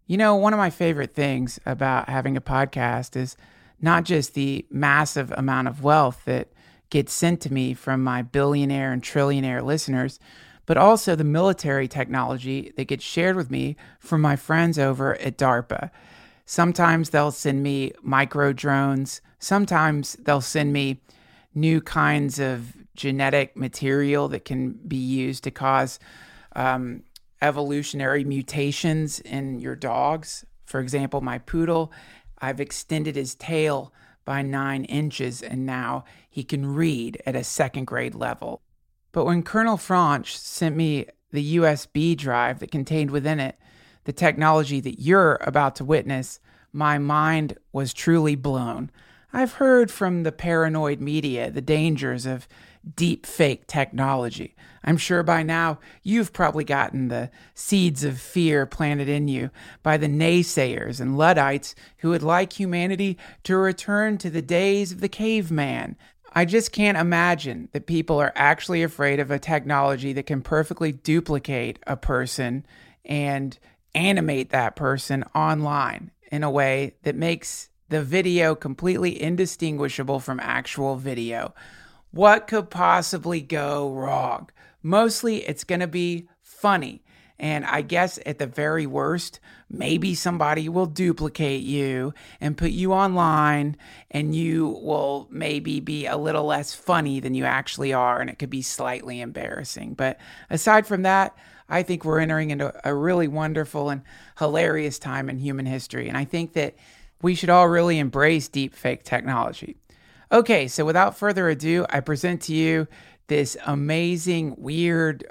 One of my favorite things about having a podcast is not just the massive amount of wealth that gets sent to me from my billionaire and trillionaire listeners, but also the military technology that gets shared with me from my friends over at DARPA. Sometimes they'll send me micro drones. Sometimes they'll send me new kinds of genetic material that can be used to cause evolutionary mutations in your dogs. For example, my poodle, I've extended his tail by 9 inches, and now he can read at a second grade level. But when Colonel Franch sent me the USB drive that contained within it the technology that you're about to witness, my mind was truly blown. I've heard from the paranoid media the dangers of deep fake technology. I'm sure by now you've probably gotten the seeds of fear planted in you by the naysayers and Luddites who would like humanity to return to the days of the caveman. I just can't imagine that people are actually afraid of a technology that can perfectly duplicate a person and animate that person online in a way that makes the video completely indistinguishable from actual video. What could possibly go wrong? Mostly it's going to be funny. And I guess at the very worst, maybe somebody will duplicate you and put you online, and you will maybe be a little less funny than you actually are, and it could be slightly embarrassing. But aside from that, I think we're entering into a really wonderful and hilarious time in human history. And I think that we should all really embrace deepfake technology. Okay, so without further ado, I present to you this amazing, weird,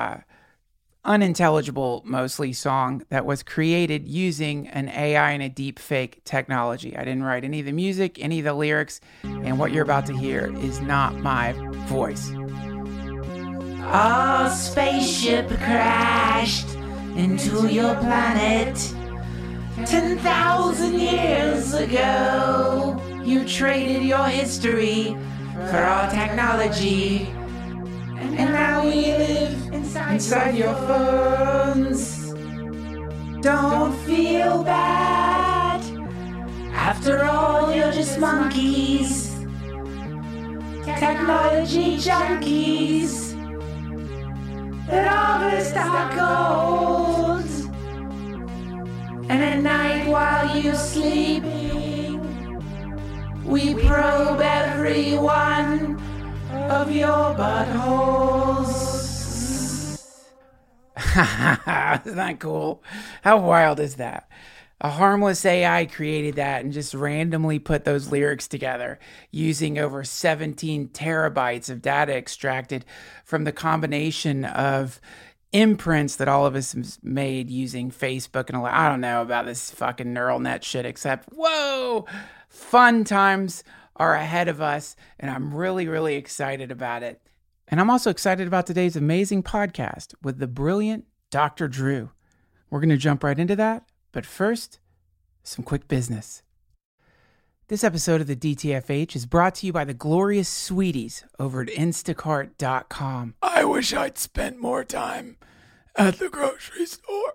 unintelligible mostly song that was created using an AI and a deepfake technology. I didn't write any of the music, any of the lyrics, and what you're about to hear is not my voice. Our spaceship crashed into your planet 10,000 years ago. You traded your history for our technology, and now we live inside your phones. Don't feel bad. After all, you're just monkeys, technology junkies that harvest our gold. And at night while you're sleeping, we probe every one of your buttholes. Isn't that cool? How wild is that? A harmless AI created that and just randomly put those lyrics together using over 17 terabytes of data extracted from the combination of imprints that all of us made using Facebook and all that. I don't know about this fucking neural net shit, except, whoa, fun times are ahead of us, and I'm really, really excited about it. And I'm also excited about today's amazing podcast with the brilliant Dr. Drew. We're going to jump right into that, but first, some quick business. This episode of the DTFH is brought to you by the glorious sweeties over at Instacart.com. I wish I'd spent more time at the grocery store.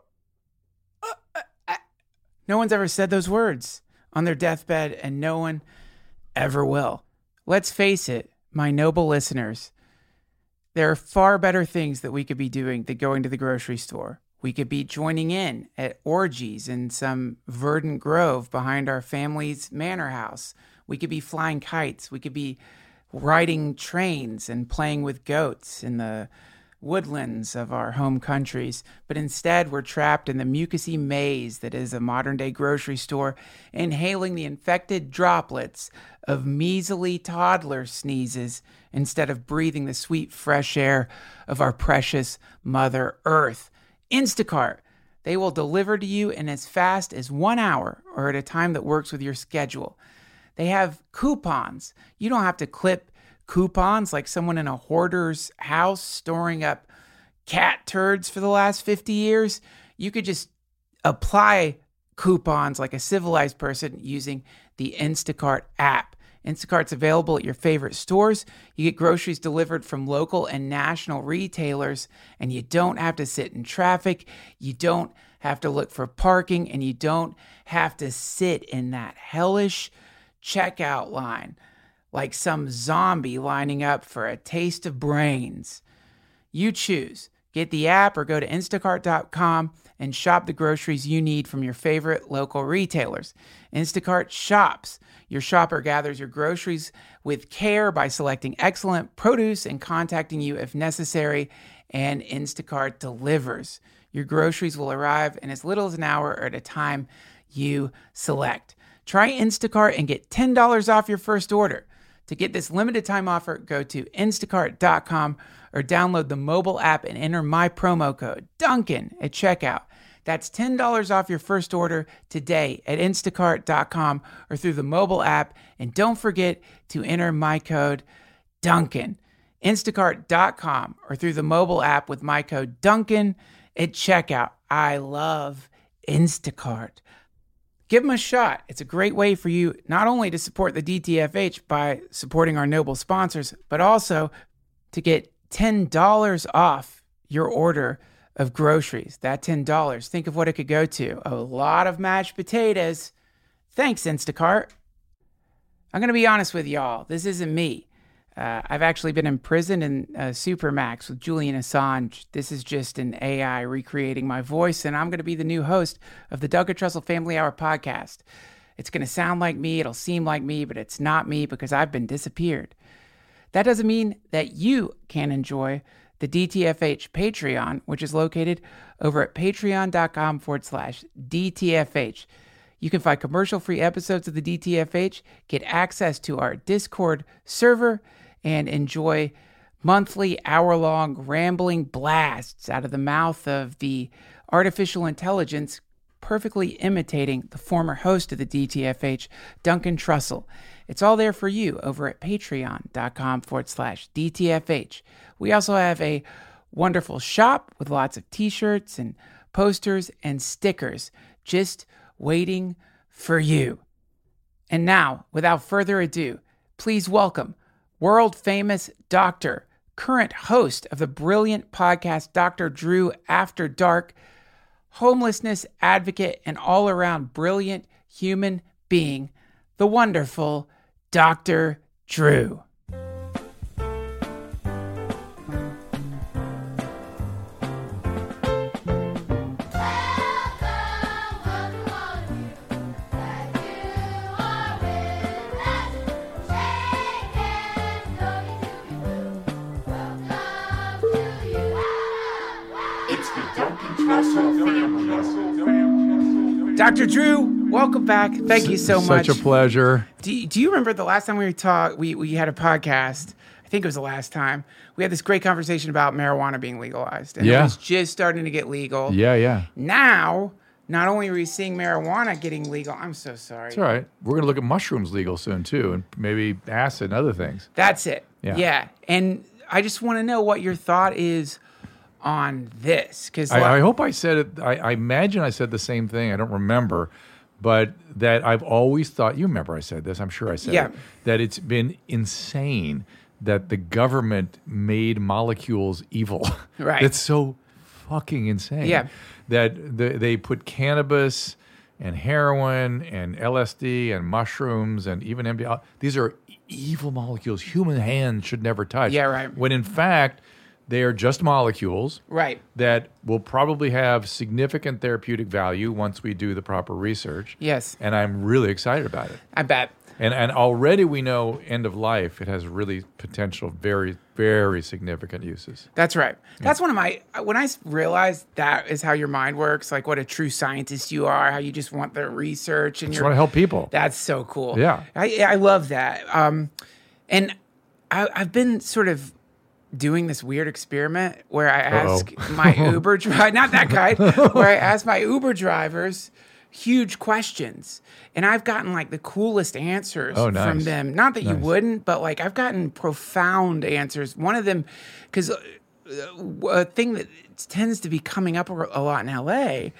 No one's ever said those words on their deathbed, and no one ever will. Let's face it, my noble listeners, there are far better things that we could be doing than going to the grocery store. We could be joining in at orgies in some verdant grove behind our family's manor house. We could be flying kites. We could be riding trains and playing with goats in the woodlands of our home countries. But instead, we're trapped in the mucousy maze that is a modern-day grocery store, inhaling the infected droplets of measly toddler sneezes instead of breathing the sweet fresh air of our precious Mother Earth. Instacart. They will deliver to you in as fast as 1 hour or at a time that works with your schedule. They have coupons. You don't have to clip coupons like someone in a hoarder's house storing up cat turds for the last 50 years. You could just apply coupons like a civilized person using the Instacart app. Instacart's available at your favorite stores. You get groceries delivered from local and national retailers, and you don't have to sit in traffic. You don't have to look for parking, and you don't have to sit in that hellish checkout line like some zombie lining up for a taste of brains. You choose. Get the app or go to instacart.com and shop the groceries you need from your favorite local retailers. Instacart shops. Your shopper gathers your groceries with care by selecting excellent produce and contacting you if necessary, and Instacart delivers. Your groceries will arrive in as little as an hour or at a time you select. Try Instacart and get $10 off your first order. To get this limited time offer, go to instacart.com or download the mobile app and enter my promo code, Duncan, at checkout. That's $10 off your first order today at instacart.com or through the mobile app. And don't forget to enter my code, Duncan. Instacart.com or through the mobile app with my code, Duncan, at checkout. I love Instacart. Give them a shot. It's a great way for you not only to support the DTFH by supporting our noble sponsors, but also to get $10 off your order of groceries. That $10, think of what it could go to. A lot of mashed potatoes. Thanks, Instacart. I'm going to be honest with y'all. This isn't me. I've actually been imprisoned in Supermax with Julian Assange. This is just an AI recreating my voice, and I'm going to be the new host of the Duncan Trussell Family Hour podcast. It's going to sound like me, it'll seem like me, but it's not me because I've been disappeared. That doesn't mean that you can't enjoy the DTFH Patreon, which is located over at patreon.com/DTFH. You can find commercial-free episodes of the DTFH, get access to our Discord server, and enjoy monthly hour-long rambling blasts out of the mouth of the artificial intelligence perfectly imitating the former host of the DTFH, Duncan Trussell. It's all there for you over at patreon.com/DTFH. We also have a wonderful shop with lots of t-shirts and posters and stickers just waiting for you. And now, without further ado, please welcome world-famous doctor, current host of the brilliant podcast Dr. Drew After Dark, homelessness advocate, and all-around brilliant human being, the wonderful Dr. Drew. Dr. Drew, welcome back. Thank you so much. Such a pleasure. Do you remember the last time we talked? We had a podcast. I think it was the last time. We had this great conversation about marijuana being legalized. And it was just starting to get legal. Yeah. Now, not only are we seeing marijuana getting legal, I'm so sorry. It's all right. We're going to look at mushrooms legal soon, too, and maybe acid and other things. That's it. Yeah. And I just want to know what your thought is on this. Because I hope I said it. I imagine I said the same thing. I don't remember. But that I've always thought, you remember I said this, I'm sure I said it, that it's been insane that the government made molecules evil. Right. It's so fucking insane. Yeah. That they put cannabis and heroin and LSD and mushrooms and even MDMA. These are evil molecules human hands should never touch. Yeah, right. When in fact, they are just molecules that will probably have significant therapeutic value once we do the proper research. Yes. And I'm really excited about it. I bet. And already we know end of life, it has really potential, very, very significant uses. That's right. That's one of my, when I realized that is how your mind works, like what a true scientist you are, how you just want the research. And you want to help people. That's so cool. Yeah. I love that. And I've been sort of doing this weird experiment where I ask my Uber driver, not that kind, where I ask my Uber drivers huge questions. And I've gotten like the coolest answers from them. Not that you wouldn't, but like I've gotten profound answers. One of them, because a thing that tends to be coming up a lot in LA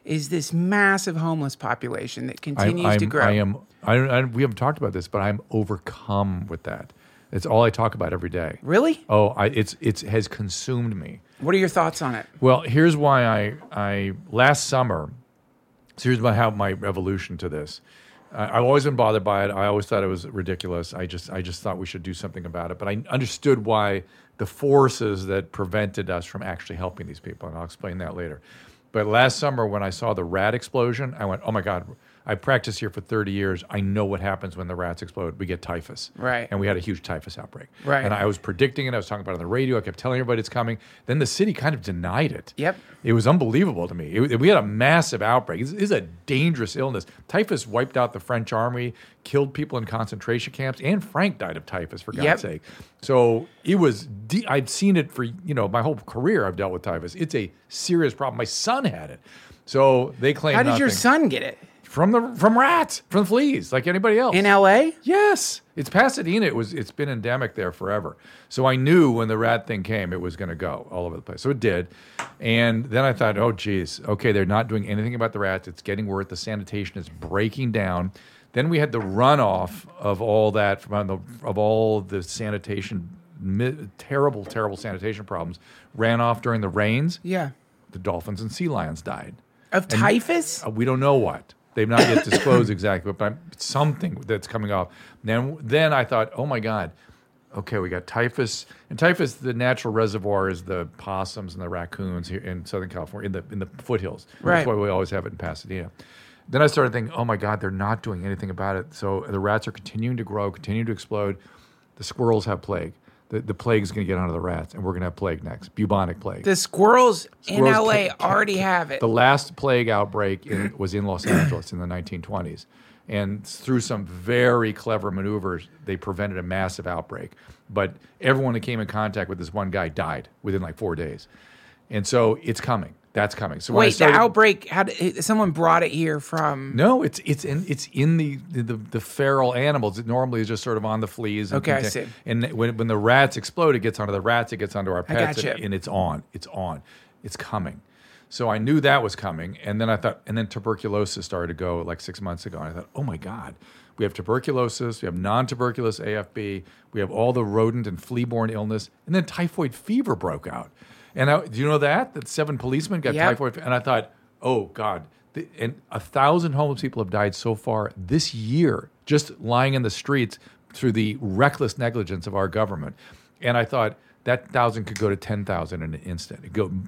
is this massive homeless population that continues to grow. We haven't talked about this, but I'm overcome with that. It's all I talk about every day. Really? Oh, it has consumed me. What are your thoughts on it? Well, here's why I last summer. So here's my evolution to this. I've always been bothered by it. I always thought it was ridiculous. I just thought we should do something about it. But I understood why the forces that prevented us from actually helping these people, and I'll explain that later. But last summer when I saw the rat explosion, I went, oh my God, I practiced here for 30 years. I know what happens when the rats explode. We get typhus. Right. And we had a huge typhus outbreak. Right. And I was predicting it. I was talking about it on the radio. I kept telling everybody it's coming. Then the city kind of denied it. Yep. It was unbelievable to me. We had a massive outbreak. This is a dangerous illness. Typhus wiped out the French army, killed people in concentration camps. Anne Frank died of typhus, for God's sake. So it was, I'd seen it for, my whole career I've dealt with typhus. It's a serious problem. My son had it. So they claim How did your son get it? From rats, from fleas, like anybody else. In L.A.? Yes. It's Pasadena. It's been endemic there forever. So I knew when the rat thing came, it was going to go all over the place. So it did. And then I thought, oh, geez, okay, they're not doing anything about the rats. It's getting worse. The sanitation is breaking down. Then we had the runoff of all that, of all the sanitation, terrible, terrible sanitation problems, ran off during the rains. Yeah. The dolphins and sea lions died. Of typhus? We don't know what. They've not yet disclosed exactly, but something that's coming off. Then I thought, oh my God, okay, we got typhus. And typhus, the natural reservoir is the possums and the raccoons here in Southern California, in the foothills. Right. That's why we always have it in Pasadena. Then I started thinking, oh my God, they're not doing anything about it. So the rats are continuing to grow, continuing to explode. The squirrels have plague. The plague's going to get onto the rats, and we're going to have plague next, bubonic plague. The squirrels in L.A. already have it. The last plague outbreak was in Los Angeles in the 1920s. And through some very clever maneuvers, they prevented a massive outbreak. But everyone that came in contact with this one guy died within like 4 days. And so it's coming. That's coming. So wait, the outbreak? Someone brought it here from? No, it's in the feral animals. It normally is just sort of on the fleas. Okay, I see. And when the rats explode, it gets onto the rats. It gets onto our pets, gotcha. and it's on. It's coming. So I knew that was coming, and then I thought, and then tuberculosis started to go like 6 months ago, and I thought, oh my God, we have tuberculosis, we have non-tuberculous AFB, we have all the rodent and flea-borne illness, and then typhoid fever broke out. And do you know that 7 policemen got typhoid? And I thought, oh God, and 1,000 homeless people have died so far this year, just lying in the streets through the reckless negligence of our government. And I thought that 1,000 could go to 10,000 in an instant.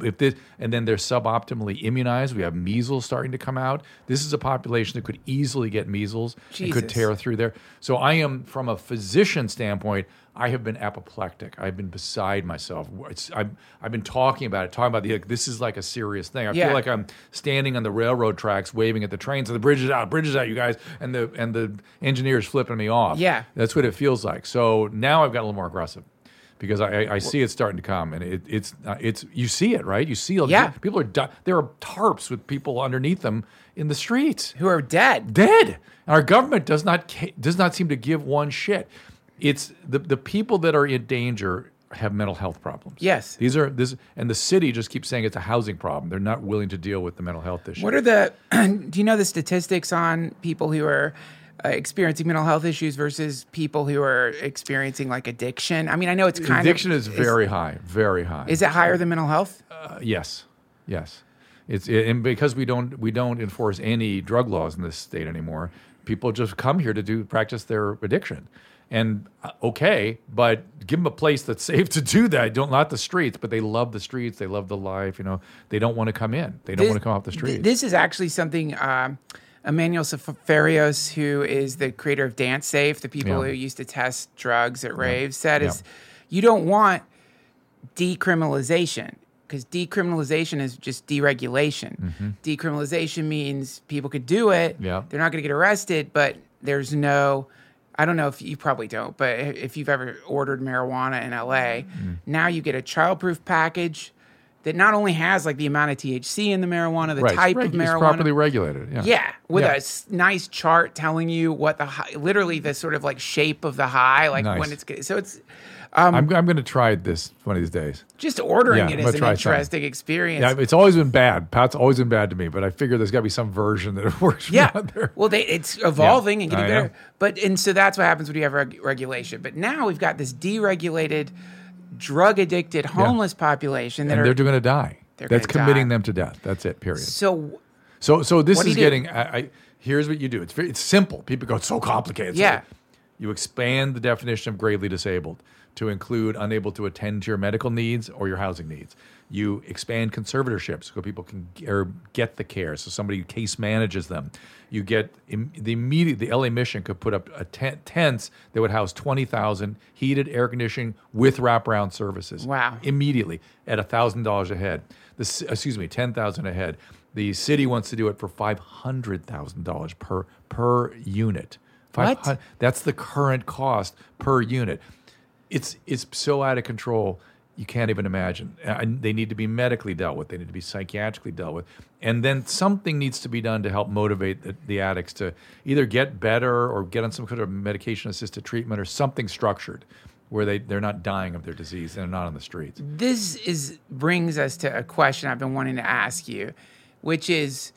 And then they're suboptimally immunized. We have measles starting to come out. This is a population that could easily get measles and could tear through there. So I am, from a physician standpoint, I have been apoplectic. I've been beside myself. I've been talking about it, this is like a serious thing. I feel like I'm standing on the railroad tracks waving at the trains, and the bridge is out, you guys, and the engineer's flipping me off. Yeah. That's what it feels like. So now I've got a little more aggressive because I see it starting to come, and it's you see it, right? You see people are there are tarps with people underneath them in the streets who are dead. And our government does not seem to give one shit. It's the people that are in danger have mental health problems. Yes. And the city just keeps saying it's a housing problem. They're not willing to deal with the mental health issue. What are do you know the statistics on people who are experiencing mental health issues versus people who are experiencing like addiction? I mean, I know it's addiction is very high, very high. Is it higher than mental health? Yes. And because we don't enforce any drug laws in this state anymore, people just come here to practice their addiction. And but give them a place that's safe to do that. Not the streets, but they love the streets. They love the life. They don't want to come in. They don't want to come off the streets. This is actually something Emmanuel Seferios, who is the creator of Dance Safe, the people who used to test drugs at raves, said is you don't want decriminalization, because decriminalization is just deregulation. Mm-hmm. Decriminalization means people could do it. Yeah. They're not going to get arrested, but there's no... I don't know if you probably don't, but if you've ever ordered marijuana in LA, now you get a childproof package. that not only has like the amount of THC in the marijuana, the Right. type It's of marijuana. properly regulated. Yeah. Yeah, with Yeah. a nice chart telling you what the high, literally the sort of like shape of the high, like Nice. when it's so it's I'm going to try this one of these days. just ordering Yeah, it I'm is gonna an try interesting experience. Yeah, it's always been bad. Pat's always been bad to me, but I figure there's got to be some version that works for me Yeah. out there. Well, it's evolving and getting I know. better. But and so that's what happens when you have regulation. But now we've got this deregulated, drug addicted, homeless population that And are they're going to die. They're That's gonna committing die. them to death. That's it, period. so So this What do is you do? getting. Here's what you do. It's simple. People go, it's so complicated. It's Yeah. like, you expand the definition of gravely disabled to include unable to attend to your medical needs or your housing needs. You expand conservatorships so people can get the care. So somebody case manages them. You get the LA Mission could put up tents that would house 20,000 heated, air conditioning with wraparound services. Wow. Immediately at $1,000 a head. $10,000 a head. The city wants to do it for $500,000 per unit. What? That's the current cost per unit. It's so out of control, you can't even imagine. They need to be medically dealt with. They need to be psychiatrically dealt with. And then something needs to be done to help motivate the addicts to either get better or get on some kind of medication-assisted treatment or something structured where they're not dying of their disease and they're not on the streets. this brings us to a question I've been wanting to ask you, which is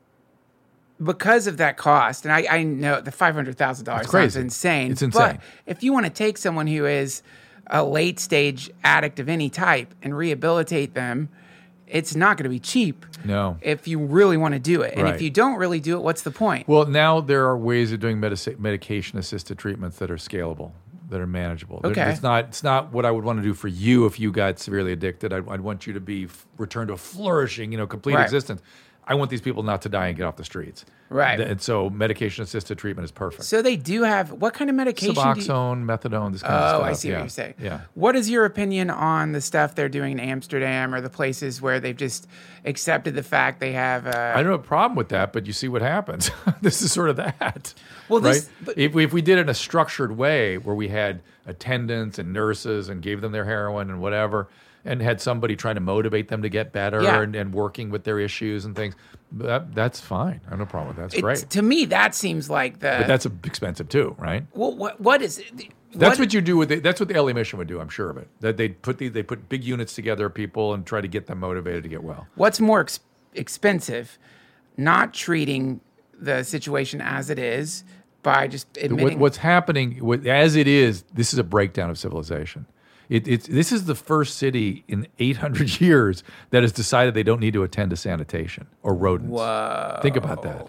because of that cost, and I know the $500,000 sounds crazy. insane. It's insane. But if you want to take someone who is a late stage addict of any type and rehabilitate them, it's not going to be cheap. No. If you really want to do it. And Right. if you don't really do it, what's the point? Well, now there are ways of doing medication-assisted treatments that are scalable, that are manageable. Okay. It's not what I would want to do for you if you got severely addicted. I'd want you to be returned to a flourishing, complete Right. existence. I want these people not to die and get off the streets. Right. And so medication-assisted treatment is perfect. So they do have, what kind of medication do you... Suboxone, methadone, this kind of stuff. Oh, I see yeah. what you're saying. Yeah. What is your opinion on the stuff they're doing in Amsterdam or the places where they've just accepted the fact they have... I don't have a problem with that, but you see what happens. This is sort of that. Well, this- right? but- If we did it in a structured way where we had attendants and nurses and gave them their heroin and whatever, and had somebody trying to motivate them to get better Yeah. and working with their issues and things, that's fine. I have no problem with that. That's great. To me, that seems like the... But that's expensive too, right? Well, what is... That's what you do with that's what the LA Mission would do. I'm sure of it. That they put big units together of people and try to get them motivated to get well. What's more expensive? Not treating the situation as it is by just admitting... What's happening as it is? This is a breakdown of civilization. This is the first city in 800 years that has decided they don't need to attend to sanitation or rodents. Whoa. Think about that.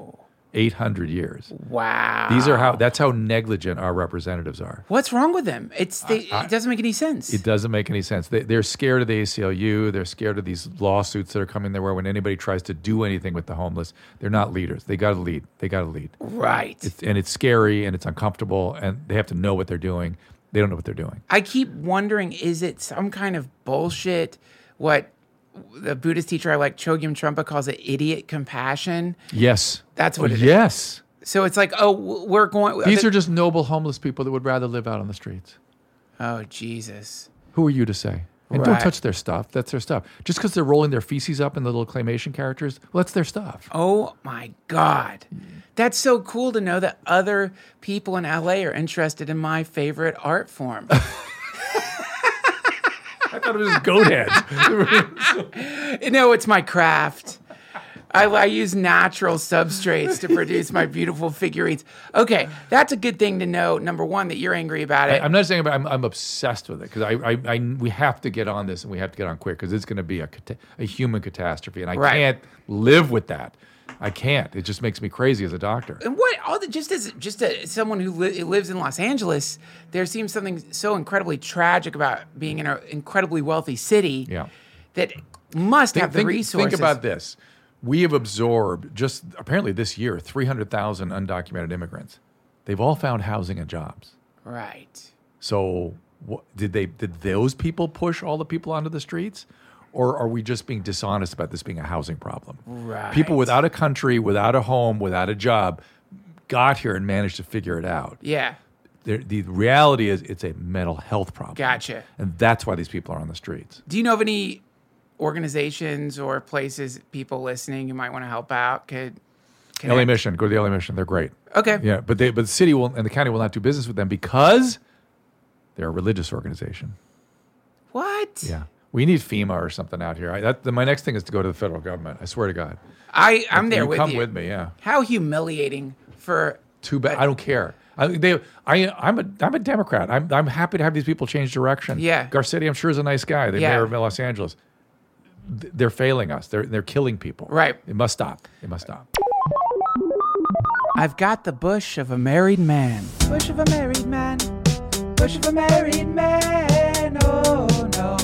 800 years. Wow. That's how negligent our representatives are. What's wrong with them? It doesn't make any sense. It doesn't make any sense. They're scared of the ACLU. They're scared of these lawsuits that are coming their way. When anybody tries to do anything with the homeless, they're not leaders. They got to lead. Right. It's scary and it's uncomfortable, and they have to know what they're doing. They don't know what they're doing. I keep wondering, is it some kind of bullshit? What the Buddhist teacher I like, Chogyam Trungpa, calls it idiot compassion. Yes. That's what it is. Yes. So it's like, we're going... These are just noble homeless people that would rather live out on the streets. Oh, Jesus. Who are you to say? And don't Right. touch their stuff. That's their stuff. Just because they're rolling their feces up in the little claymation characters, well, that's their stuff. Oh, my God. That's so cool to know that other people in LA are interested in my favorite art form. I thought it was goat heads. No, it's my craft. I use natural substrates to produce my beautiful figurines. Okay, that's a good thing to know. Number one, that you're angry about it. I'm not saying I'm obsessed with it because we have to get on this and we have to get on quick because it's going to be a human catastrophe and I Right. can't live with that. I can't. It just makes me crazy as a doctor. And what? Just as someone who lives in Los Angeles, there seems something so incredibly tragic about being in an incredibly wealthy city. Yeah. That must have the resources. Think about this. We have absorbed just apparently this year 300,000 undocumented immigrants. They've all found housing and jobs. Right. So did those people push all the people onto the streets? Or are we just being dishonest about this being a housing problem? Right. People without a country, without a home, without a job got here and managed to figure it out. Yeah. The reality is it's a mental health problem. Gotcha. And that's why these people are on the streets. Do you know of any organizations or places, people listening who might want to help out could LA connect? Mission. Go to the LA Mission. They're great. Okay. Yeah, but the city will and the county will not do business with them because they're a religious organization. What? Yeah. We need FEMA or something out here. My next thing is to go to the federal government. I swear to God. I'm there with you. Come with me, yeah. How humiliating for... Too bad. I don't care. I'm a Democrat. I'm happy to have these people change direction. Yeah. Garcetti, I'm sure, is a nice guy. The mayor of Los Angeles. They're failing us. They're killing people. Right. It must stop. It must stop. I've got the bush of a married man. Bush of a married man. Bush of a married man. Oh no.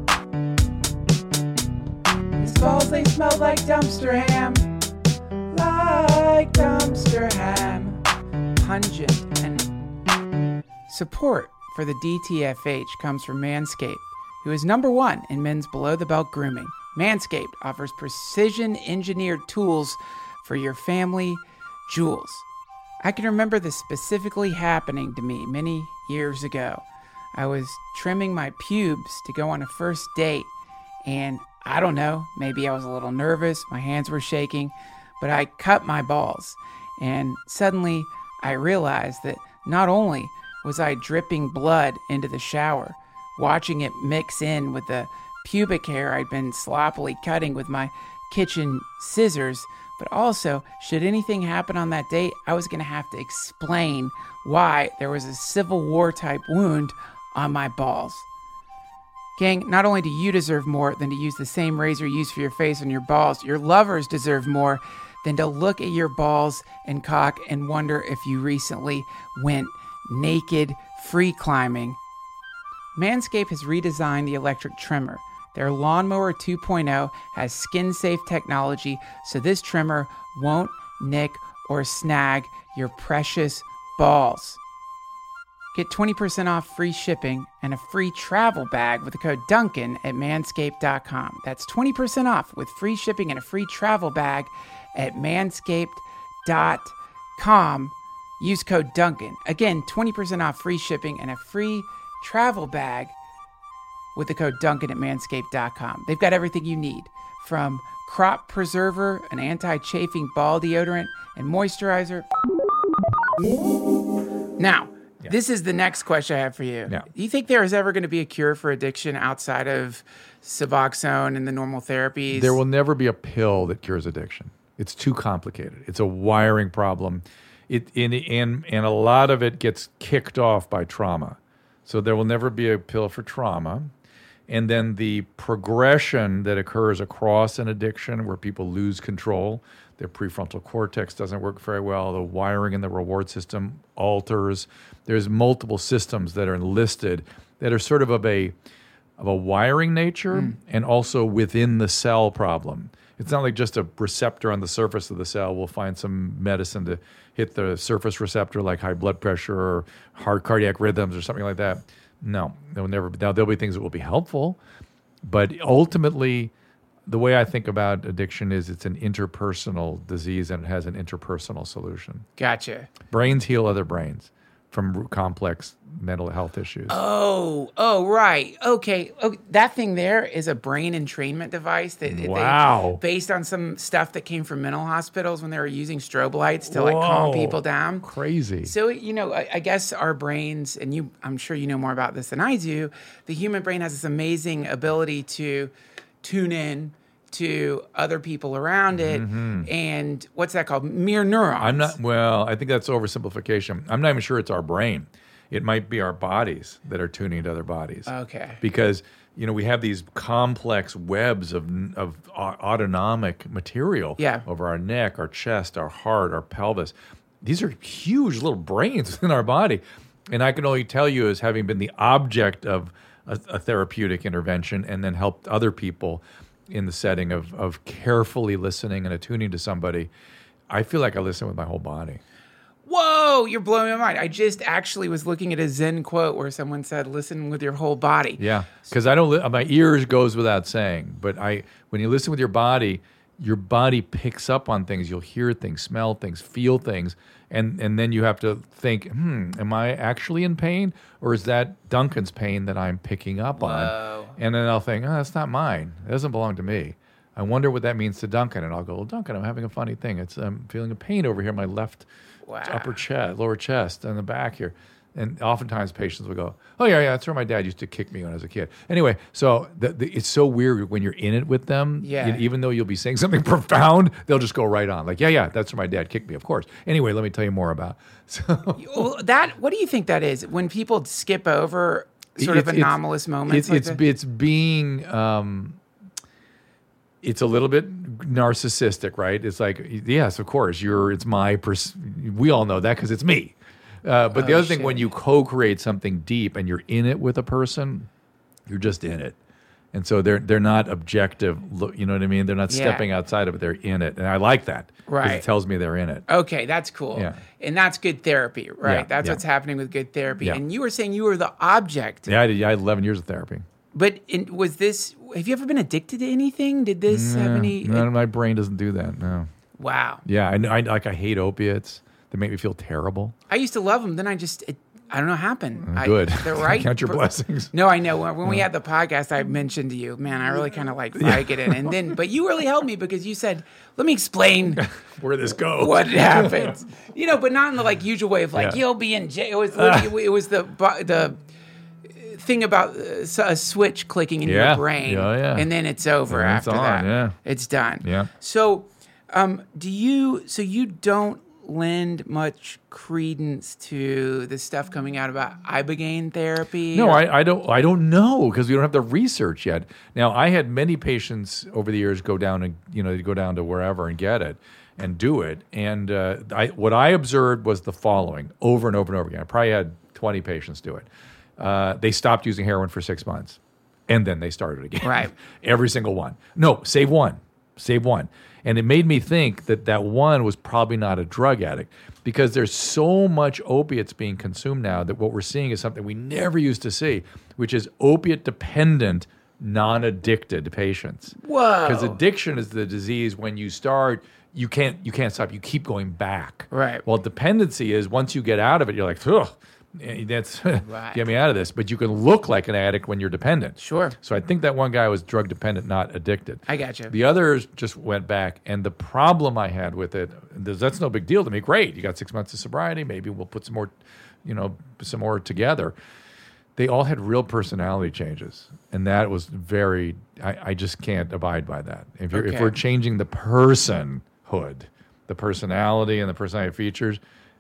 His balls, they smell like dumpster ham. Like dumpster ham. Pungent and support for the DTFH comes from Manscaped, who is #1 in men's below-the-belt grooming. Manscaped offers precision-engineered tools for your family jewels. I can remember this specifically happening to me many years ago. I was trimming my pubes to go on a first date, and I don't know, maybe I was a little nervous, my hands were shaking, but I cut my balls, and suddenly I realized that not only was I dripping blood into the shower, watching it mix in with the pubic hair I'd been sloppily cutting with my kitchen scissors, but also, should anything happen on that date, I was going to have to explain why there was a Civil War type wound on my balls. Gang, not only do you deserve more than to use the same razor used for your face on your balls, your lovers deserve more than to look at your balls and cock and wonder if you recently went naked free climbing. Manscaped has redesigned the electric trimmer. Their Lawnmower 2.0 has skin-safe technology, so this trimmer won't nick or snag your precious balls. Get 20% off free shipping and a free travel bag with the code Duncan at manscaped.com. That's 20% off with free shipping and a free travel bag at manscaped.com. Use code Duncan. Again, 20% off free shipping and a free travel bag with the code Duncan at manscaped.com. They've got everything you need, from crop preserver, an anti-chafing ball deodorant, and moisturizer. Now, this is the next question I have for you. Yeah. Do you think there is ever going to be a cure for addiction outside of Suboxone and the normal therapies? There will never be a pill that cures addiction. It's too complicated. It's a wiring problem. And a lot of it gets kicked off by trauma. So there will never be a pill for trauma. And then the progression that occurs across an addiction where people lose control, their prefrontal cortex doesn't work very well, the wiring in the reward system alters. There's multiple systems that are enlisted that are sort of a wiring nature and also within the cell problem. It's not like just a receptor on the surface of the cell. We'll find some medicine to hit the surface receptor like high blood pressure or heart cardiac rhythms or something like that. No, there'll be things that will be helpful, but ultimately, the way I think about addiction is it's an interpersonal disease and it has an interpersonal solution. Gotcha. Brains heal other brains from complex mental health issues. Oh, right. Okay. That thing there is a brain entrainment device that Wow. based on some stuff that came from mental hospitals when they were using strobe lights to calm people down. Crazy. So, I guess our brains, and I'm sure you know more about this than I do, the human brain has this amazing ability to tune in to other people around it, and what's that called? Mirror neurons. I think that's oversimplification. I'm not even sure it's our brain. It might be our bodies that are tuning to other bodies. Okay. Because, we have these complex webs of autonomic material over our neck, our chest, our heart, our pelvis. These are huge little brains in our body. And I can only tell you, as having been the object of a therapeutic intervention and then helped other people in the setting of carefully listening and attuning to somebody, I feel like I listen with my whole body. Whoa, you're blowing my mind. I just actually was looking at a Zen quote where someone said, listen with your whole body. Yeah, because my ears goes without saying, but when you listen with your body, your body picks up on things. You'll hear things, smell things, feel things, and then you have to think, am I actually in pain, or is that Duncan's pain that I'm picking up on? And then I'll think, that's not mine. It doesn't belong to me. I wonder what that means to Duncan. And I'll go, well, Duncan, I'm having a funny thing. I'm feeling a pain over here in my left upper chest, lower chest, and the back here. And oftentimes patients will go, oh, yeah, that's where my dad used to kick me when I was a kid. Anyway, so it's so weird when you're in it with them. Yeah. Even though you'll be saying something profound, they'll just go right on. Like, yeah, that's where my dad kicked me, of course. Anyway, let me tell you more about. So what do you think that is? When people skip over sort of anomalous moments? It's being... it's a little bit narcissistic, right? It's like, yes, of course, it's my... we all know that because it's me. But the other thing, when you co-create something deep and you're in it with a person, you're just in it. And so they're not objective, you know what I mean? They're not stepping outside of it, they're in it. And I like that. Right. Because it tells me they're in it. Okay, that's cool. Yeah. And that's good therapy, right? Yeah, That's what's happening with good therapy. Yeah. And you were saying you were the object. Yeah, I had 11 years of therapy. But have you ever been addicted to anything? Did this have any... No, my brain doesn't do that, no. Wow. Yeah, I hate opiates. They make me feel terrible. I used to love them. Then I don't know what happened. Good. They're right. Count your blessings. No, I know. When we had the podcast, I mentioned to you, man, I really kind of like Vicodin. And then, but you really helped me because you said, let me explain where this goes. What happens. But not in the usual way of you'll be in jail. It was the thing about a switch clicking in your brain. And then it's over after that. Yeah. It's done. Yeah. So, you don't lend much credence to the stuff coming out about ibogaine therapy? No, I don't know because we don't have the research yet. Now, I had many patients over the years go down to wherever and get it and do it. And what I observed was the following over and over and over again. I probably had 20 patients do it. They stopped using heroin for 6 months, and then they started again. Right. Every single one. No, save one. And it made me think that one was probably not a drug addict because there's so much opiates being consumed now that what we're seeing is something we never used to see, which is opiate-dependent, non-addicted patients. Whoa. Because addiction is the disease when you start, you can't stop. You keep going back. Right. Well, dependency is once you get out of it, you're like, ugh. That's right. Get me out of this. But you can look like an addict when you're dependent. Sure. So I think that one guy was drug dependent, not addicted. I got you. The others just went back. And the problem I had with it, that's no big deal to me. Great. You got 6 months of sobriety. Maybe we'll put some more together. They all had real personality changes. And that was I just can't abide by that. If we're changing the personhood, the personality and the personality features,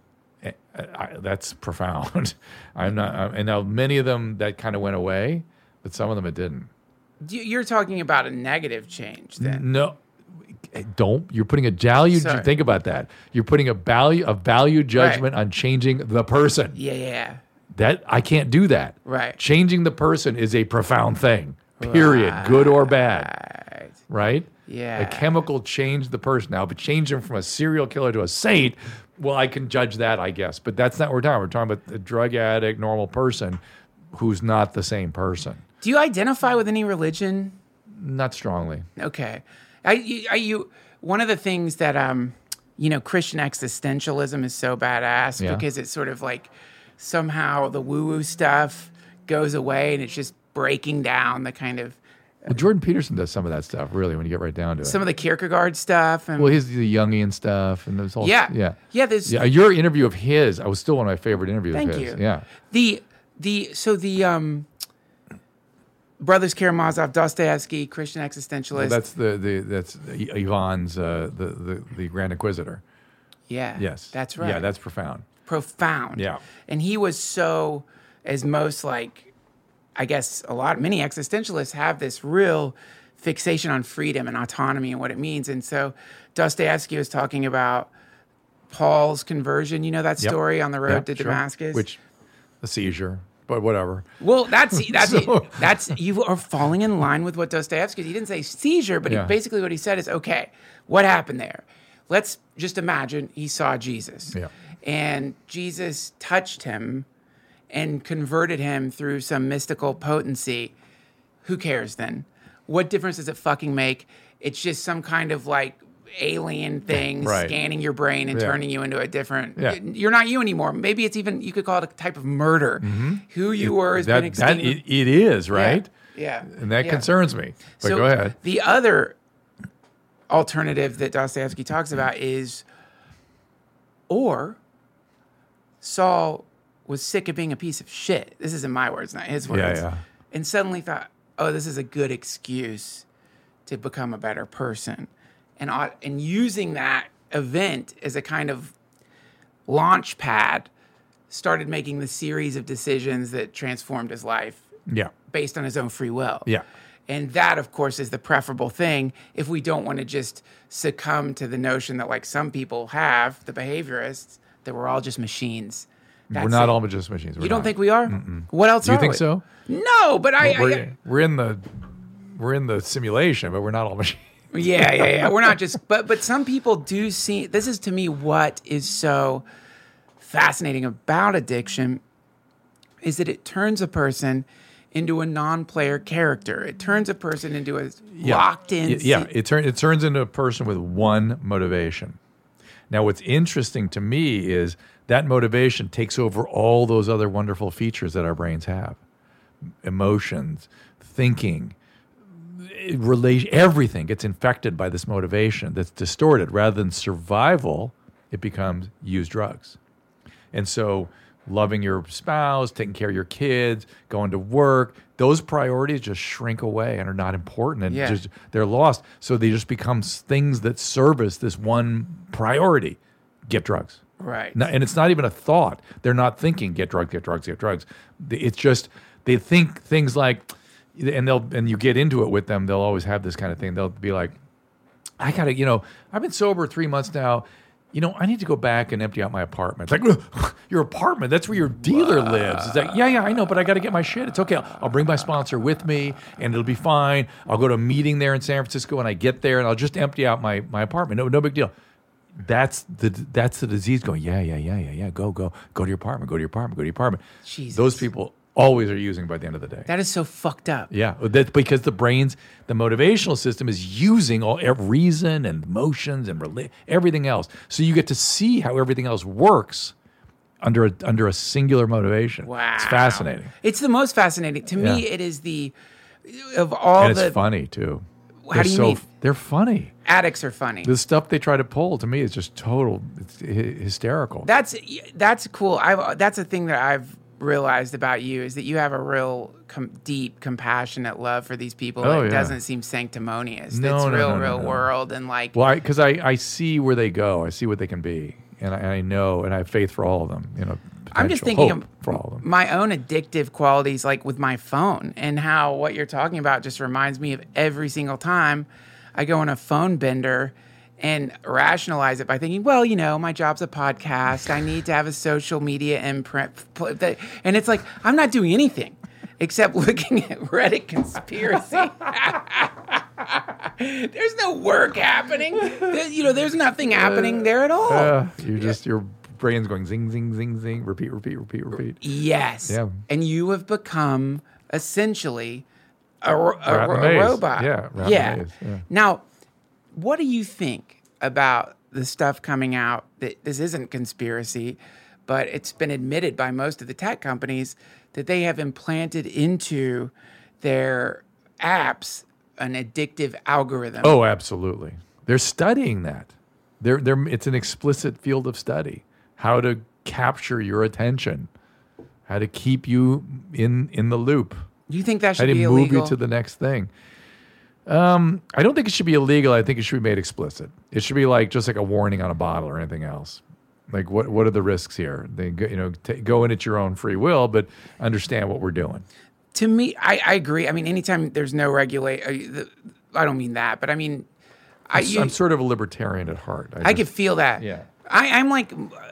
that's profound. And now many of them that kind of went away, but some of them it didn't. You're talking about a negative change then? No, don't. You're putting a value. Think about that. You're putting a value judgment on changing the person. Yeah. That I can't do that. Right. Changing the person is a profound thing. Period. Right. Good or bad. Right. Yeah. A chemical changed the person. Now, if it changed him from a serial killer to a saint, well, I can judge that, I guess. But that's not what we're talking about. We're talking about a drug addict, normal person who's not the same person. Do you identify with any religion? Not strongly. Okay. One of the things that, Christian existentialism is so badass because it's sort of like somehow the woo-woo stuff goes away and it's just breaking down the kind of... Well, Jordan Peterson does some of that stuff, really, when you get right down to it. Some of the Kierkegaard stuff. And, he's the Jungian stuff. And there's whole, Yeah, your interview of his, I was still one of my favorite interviews Thank of his. you. Yeah. The Brothers Karamazov, Dostoevsky, Christian existentialist. Well, that's Ivan's the Grand Inquisitor. Yeah. Yes. That's right. Yeah, that's profound. Profound. Yeah. And he was so, as most many existentialists have this real fixation on freedom and autonomy and what it means. And so Dostoevsky was talking about Paul's conversion. You know that story on the road to Damascus? Which, a seizure, but whatever. Well, that's you are falling in line with what Dostoevsky, he didn't say seizure, but basically what he said is, okay, what happened there? Let's just imagine he saw Jesus. Yeah. And Jesus touched him and converted him through some mystical potency. Who cares then? What difference does it fucking make it's just some kind of like alien thing scanning your brain and turning you into a different. You're not you anymore. Maybe it's even, you could call it a type of murder. Who you were has been extinguished. It is, right? Yeah. And that concerns me. But so go ahead. The other alternative that Dostoevsky talks about is, or Saul was sick of being a piece of shit. This isn't my words, not his words. And suddenly thought, oh, this is a good excuse to become a better person. And using that event as a kind of launch pad, started making the series of decisions that transformed his life based on his own free will. And that, of course, is the preferable thing if we don't want to just succumb to the notion that, like some people have, the behaviorists, that we're all just machines. We're not all just machines. You don't think we are? What else are we? Do you think so? No, but we're in the simulation, but we're not all machines. Yeah. We're not just, but some people do see, this is to me what is so fascinating about addiction, is that it turns a person into a non-player character. It turns a person into a locked-in... It turns into a person with one motivation. Now, what's interesting to me is that motivation takes over all those other wonderful features that our brains have. Emotions, thinking, everything gets infected by this motivation that's distorted. Rather than survival, it becomes use drugs. And so loving your spouse, taking care of your kids, going to work, those priorities just shrink away and are not important, and just they're lost. So they just become things that service this one priority: get drugs. Right. And it's not even a thought. They're not thinking get drugs, get drugs, get drugs. It's just they think things like, and you get into it with them, they'll always have this kind of thing. They'll be like, I gotta, I've been sober 3 months now. I need to go back and empty out my apartment. It's like, your apartment, that's where your dealer lives. It's like, yeah, I know, but I got to get my shit. It's okay. I'll bring my sponsor with me, and it'll be fine. I'll go to a meeting there in San Francisco, and I get there, and I'll just empty out my apartment. No big deal. That's the disease going, yeah. Go to your apartment. Jesus. Those people always are using by the end of the day. That is so fucked up. Yeah, that's because the motivational system is using every reason and emotions and everything else. So you get to see how everything else works under a singular motivation. Wow. It's fascinating. It's the most fascinating. To me, it is of all and it's funny, too. How do you mean? They're funny. Addicts are funny. The stuff they try to pull, to me, is just it's hysterical. That's cool. That's a thing that I've realized about you, is that you have a real deep, compassionate love for these people that doesn't seem sanctimonious. It's real world, and like... Well, because I see where they go. I see what they can be. And I know, and I have faith for all of them. I'm just thinking of for all of them. My own addictive qualities, like with my phone, and how what you're talking about just reminds me of every single time I go on a phone bender and rationalize it by thinking, well, my job's a podcast. I need to have a social media imprint. And it's like, I'm not doing anything except looking at Reddit conspiracy. There's no work happening. There's nothing happening there at all. Your brain's going zing, zing, zing, zing, repeat. Yes. Yeah. And you have become essentially a robot. Yeah. Yeah. Now, what do you think about the stuff coming out that this isn't conspiracy, but it's been admitted by most of the tech companies that they have implanted into their apps an addictive algorithm? Oh, absolutely. They're studying that. It's an explicit field of study. How to capture your attention. How to keep you in the loop. Do you think that should be illegal? How to move you to the next thing. I don't think it should be illegal. I think it should be made explicit. It should be just like a warning on a bottle or anything else. Like, what are the risks here? They go in at your own free will, but understand what we're doing. To me, I agree. I mean, anytime there's no regulation, I don't mean that, but I mean, I'm sort of a libertarian at heart. I could feel that. Yeah. I'm like,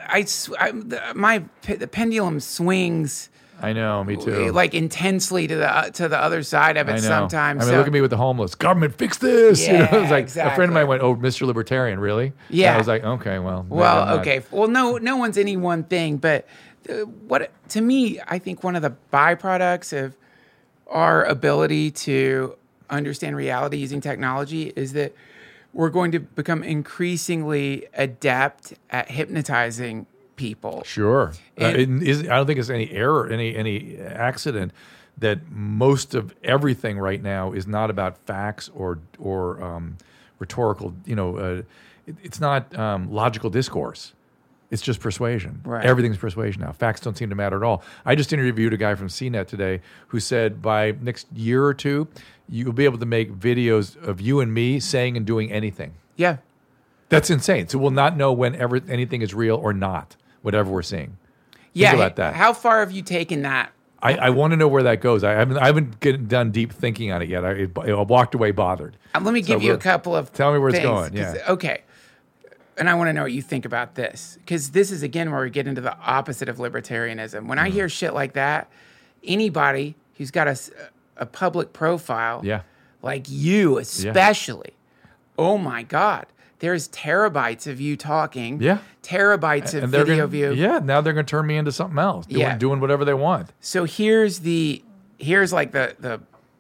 the pendulum swings. I know, me too. Like intensely to the other side of it sometimes. I mean, look at me with the homeless. Government, fix this. Yeah, it's like exactly. A friend of mine went, "Oh, Mr. Libertarian, really?" Yeah. And I was like, "Okay, well." Okay. Well, no one's any one thing, but to me, I think one of the byproducts of our ability to understand reality using technology is that we're going to become increasingly adept at hypnotizing people. Sure. I don't think it's any error, any accident that most of everything right now is not about facts or rhetorical. It's not logical discourse. It's just persuasion. Right. Everything's persuasion now. Facts don't seem to matter at all. I just interviewed a guy from CNET today who said by next year or two, you'll be able to make videos of you and me saying and doing anything. Yeah. That's insane. So we'll not know whenever anything is real or not, whatever we're seeing. Yeah. Think about that. How far have you taken that? I want to know where that goes. I haven't done deep thinking on it yet. I walked away bothered. Let me give you a couple of Tell me where things, it's going. Yeah. Okay. And I want to know what you think about this, because this is, again, where we get into the opposite of libertarianism. When I hear shit like that, anybody who's got a public profile, like you especially, oh my God, there's terabytes of you talking, terabytes of video of you. Yeah, now they're going to turn me into something else, doing whatever they want. So here's like the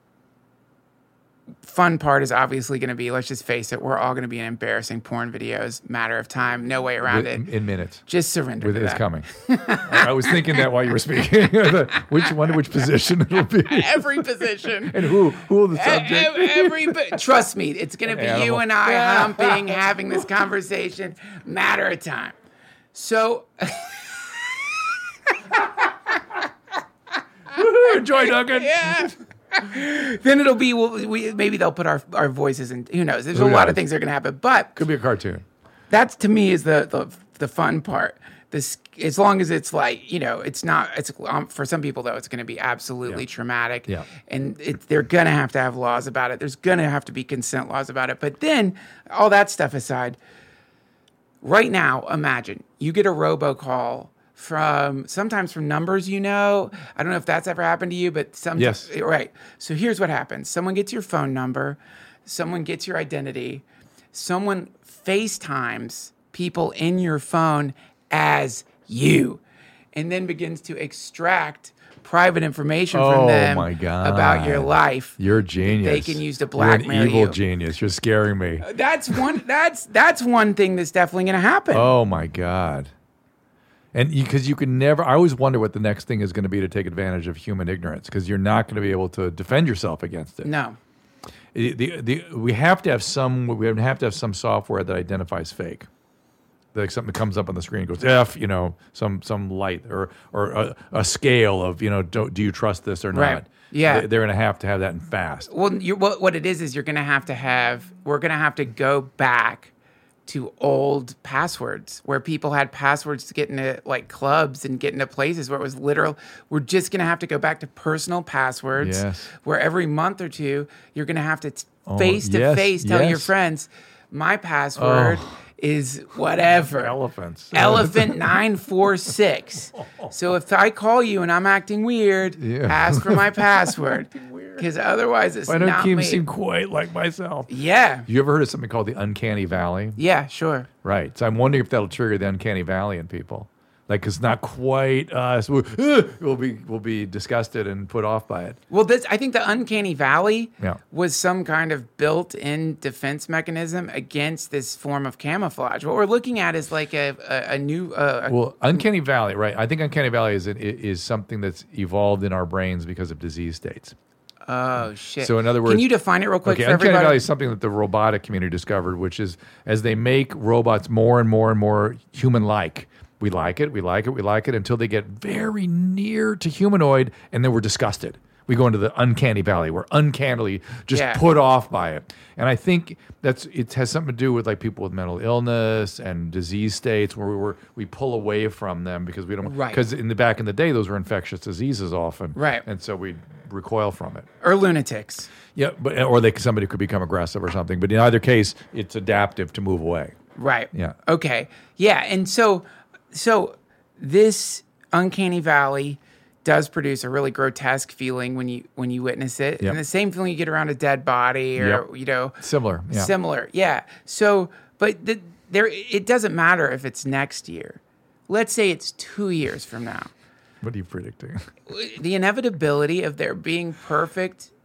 fun part is obviously going to be, let's just face it, we're all going to be in embarrassing porn videos, matter of time, no way around it. In minutes. Just surrender to that. It's coming. I was thinking that while you were speaking. Which position it'll be. Every position. And who will the subject? Trust me, it's going to be you and I humping, having this conversation, matter of time. So... Enjoy, Duncan. Yeah. Then it'll be, maybe they'll put our voices in, who knows? There's a lot of things that are going to happen, but... Could be a cartoon. That, to me, is the fun part. This, as long as it's like, it's not, for some people, though, it's going to be absolutely traumatic. Yeah. And they're going to have laws about it. There's going to have to be consent laws about it. But then, all that stuff aside, right now, imagine, you get a robocall sometimes from numbers, I don't know if that's ever happened to you, but sometimes, yes. Right. So here's what happens. Someone gets your phone number, someone gets your identity, someone FaceTimes people in your phone as you, and then begins to extract private information from them about your life. You're a genius. They can use to blackmail you. You're an evil genius. You're scaring me. That's one thing that's definitely going to happen. Oh my God. And because you can never, I always wonder what the next thing is going to be to take advantage of human ignorance, because you're not going to be able to defend yourself against it. No. We have to have some software that identifies fake. Like something comes up on the screen and goes F, some light or a scale of, do you trust this or not? Right. Yeah. They're going to have that in fast. Well, what it is we're going to have to go back to old passwords where people had passwords to get into like clubs and get into places where it was literal. We're just going to have to go back to personal passwords where every month or two you're going to have to face to face tell your friends, my password is whatever. Elephant 946. So if I call you and I'm acting weird, ask for my password. Because otherwise it's not me. I don't seem quite like myself. Yeah. You ever heard of something called the uncanny valley? Yeah, sure. Right. So I'm wondering if that'll trigger the uncanny valley in people. Like, because not quite us. We'll be disgusted and put off by it. Well, I think the uncanny valley was some kind of built-in defense mechanism against this form of camouflage. What we're looking at is like a new... uncanny valley, right? I think uncanny valley is something that's evolved in our brains because of disease states. Oh, shit. So in other words... Can you define it real quick for everybody? Uncanny valley is something that the robotic community discovered, which is as they make robots more and more and more human-like, we like it until they get very near to humanoid, and then we're disgusted. We go into the uncanny valley. We're uncannily just put off by it. And I think it has something to do with like people with mental illness and disease states where we pull away from them because we don't. Because back in the day, those were infectious diseases often. Right. And so we recoil from it. Or lunatics. Yeah, or somebody could become aggressive or something. But in either case, it's adaptive to move away. Right. Yeah. Okay. Yeah. And so this uncanny valley does produce a really grotesque feeling when you witness it, and the same feeling you get around a dead body, or similar. Yeah. So, but it doesn't matter if it's next year. Let's say it's 2 years from now. What are you predicting? The inevitability of there being perfect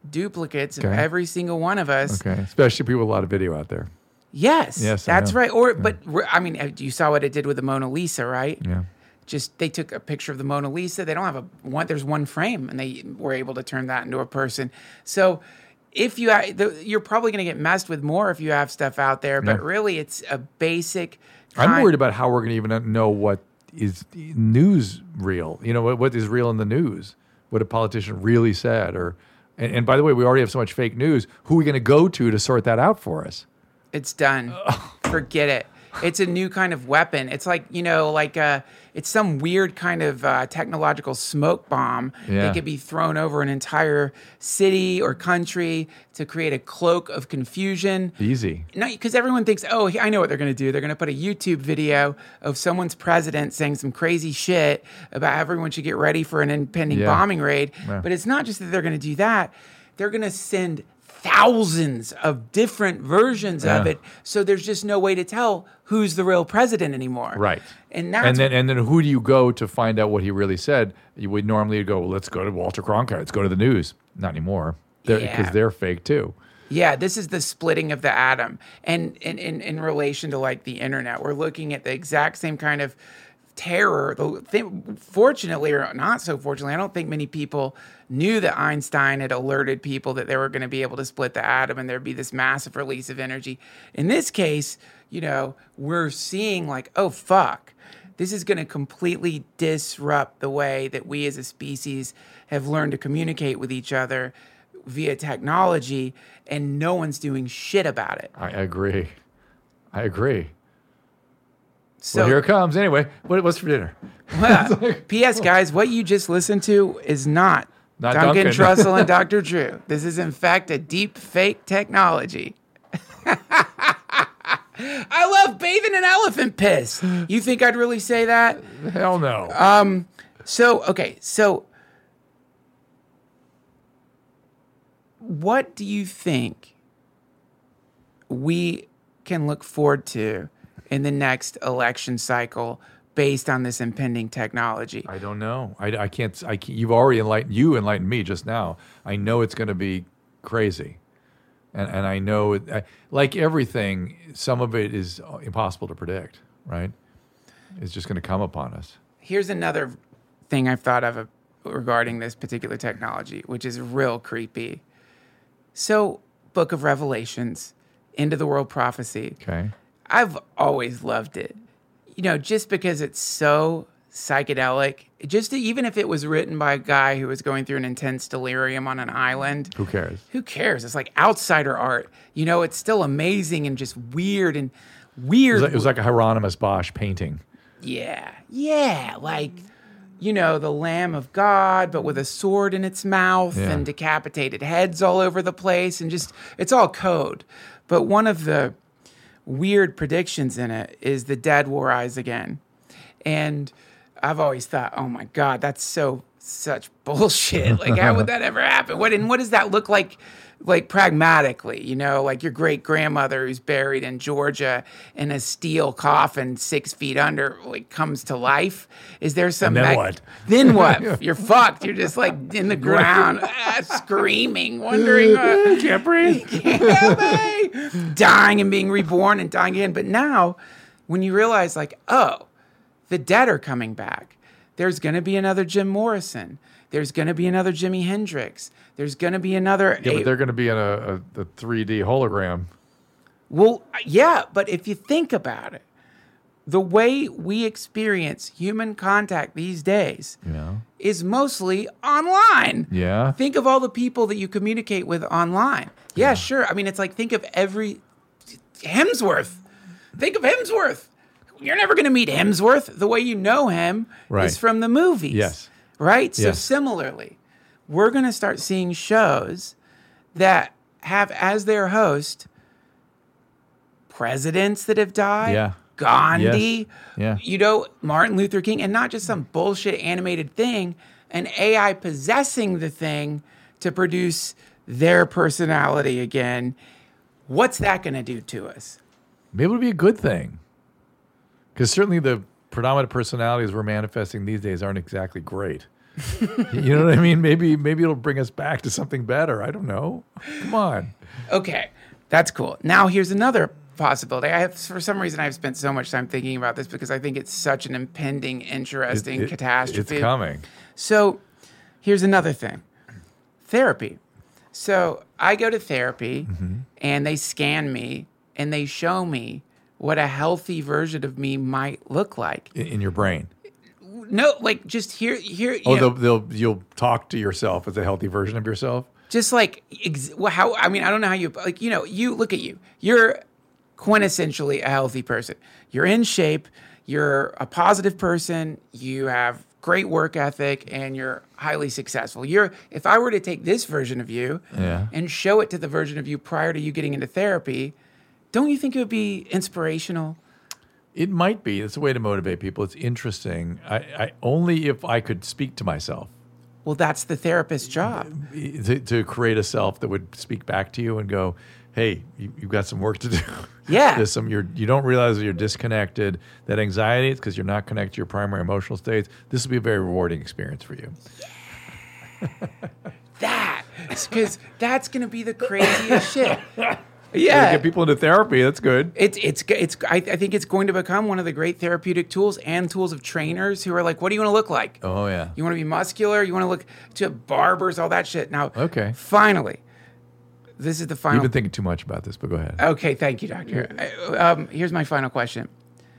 duplicates of Okay. every single one of us. Okay. Especially people with a lot of video out there. Yes, Yes, I that's know. right. I mean, you saw what it did with the Mona Lisa, right? Yeah. Just they took a picture of the Mona Lisa. They don't have there's one frame, and they were able to turn that into a person. So if you're probably going to get messed with more if you have stuff out there, but Yeah. really it's a basic. I'm worried about how we're going to even know what is news real. You know, what is real in the news, what a politician really said. And by the way, we already have so much fake news. Who are we going to go to sort that out for us? It's done. Forget it. It's a new kind of weapon. It's like, it's some weird kind of technological smoke bomb that could be thrown over an entire city or country to create a cloak of confusion. Easy. No, because everyone thinks, oh, I know what they're going to do. They're going to put a YouTube video of someone's president saying some crazy shit about everyone should get ready for an impending bombing raid. Yeah. But it's not just that they're going to do that. They're going to send thousands of different versions of it, so there's just no way to tell who's the real president anymore. Right. And that's then who do you go to find out what he really said? You would normally go, well, let's go to Walter Cronkite. Let's go to the news. Not anymore, because they're fake too. Yeah, this is the splitting of the atom. And in relation to like the internet, we're looking at the exact same kind of terror. Fortunately or not so fortunately, I don't think many people knew that Einstein had alerted people that they were going to be able to split the atom and there'd be this massive release of energy. In this case, we're seeing like, oh, fuck. This is going to completely disrupt the way that we as a species have learned to communicate with each other via technology, and no one's doing shit about it. I agree. So, well, here it comes. Anyway, what's for dinner? Well, P.S. guys, what you just listened to is not Duncan Duncan. Trussell and Dr. Drew. This is, in fact, a deep fake technology. I love bathing in elephant piss. You think I'd really say that? Hell no. So what do you think we can look forward to in the next election cycle based on this impending technology? I don't know. I can't. You've already enlightened me just now. I know it's going to be crazy, and I know like everything, some of it is impossible to predict. Right? It's just going to come upon us. Here's another thing I've thought of regarding this particular technology, which is real creepy. So, Book of Revelations, End of the World Prophecy. Okay. I've always loved it. Just because it's so psychedelic, even if it was written by a guy who was going through an intense delirium on an island. Who cares? Who cares? It's like outsider art. It's still amazing and just weird and weird. It was like a Hieronymus Bosch painting. Yeah. Like, the Lamb of God, but with a sword in its mouth and decapitated heads all over the place. And just, it's all code. But one of the weird predictions in it is the dead will rise again. And I've always thought, oh my God, that's such bullshit. Like, how would that ever happen? What does that look like pragmatically? Like your great grandmother who's buried in Georgia in a steel coffin 6 feet under, like, comes to life. Is there some? And then what? Then what? You're fucked. You're just like in the ground, screaming, wondering, Can't breathe. dying and being reborn and dying again. But now, when you realize, like, oh, the dead are coming back. There's going to be another Jim Morrison. There's going to be another Jimi Hendrix. There's going to be another. Yeah, but they're going to be in a 3D hologram. Well, yeah, but if you think about it, the way we experience human contact these days is mostly online. Yeah. Think of all the people that you communicate with online. Yeah, sure. I mean, it's like, think of Hemsworth. Think of Hemsworth. You're never going to meet Hemsworth. The way you know him is from the movies. Yes. Right? So Yes. similarly, we're going to start seeing shows that have as their host presidents that have died. Yeah. Gandhi. Yes. Yeah. Martin Luther King. And not just some bullshit animated thing, an AI possessing the thing to produce their personality again. What's that going to do to us? Maybe it'll be a good thing. Because certainly the predominant personalities we're manifesting these days aren't exactly great. You know what I mean? Maybe it'll bring us back to something better. I don't know. Come on. Okay, that's cool. Now here's another possibility. For some reason, I've spent so much time thinking about this because I think it's such an impending, interesting catastrophe. It's coming. So here's another thing. Therapy. So I go to therapy and they scan me and they show me what a healthy version of me might look like. In your brain. No, like just here. You'll talk to yourself as a healthy version of yourself. Just like how? I mean, I don't know how you like. You look at you. You're quintessentially a healthy person. You're in shape. You're a positive person. You have great work ethic, and you're highly successful. If I were to take this version of you and show it to the version of you prior to you getting into therapy, don't you think it would be inspirational? It might be. It's a way to motivate people. It's interesting. I only if I could speak to myself. Well, that's the therapist's job. To create a self that would speak back to you and go, hey, you've got some work to do. Yeah. You don't realize that you're disconnected. That anxiety is because you're not connected to your primary emotional states. This will be a very rewarding experience for you. Because that's going to be the craziest shit. Yeah, get people into therapy. That's good. I think it's going to become one of the great therapeutic tools and tools of trainers who are like, what do you want to look like? Oh yeah. You want to be muscular? You want to look to barbers? All that shit. Now, okay. Finally, this is the final. You've been thinking too much about this, but go ahead. Okay, thank you, doctor. Here's my final question.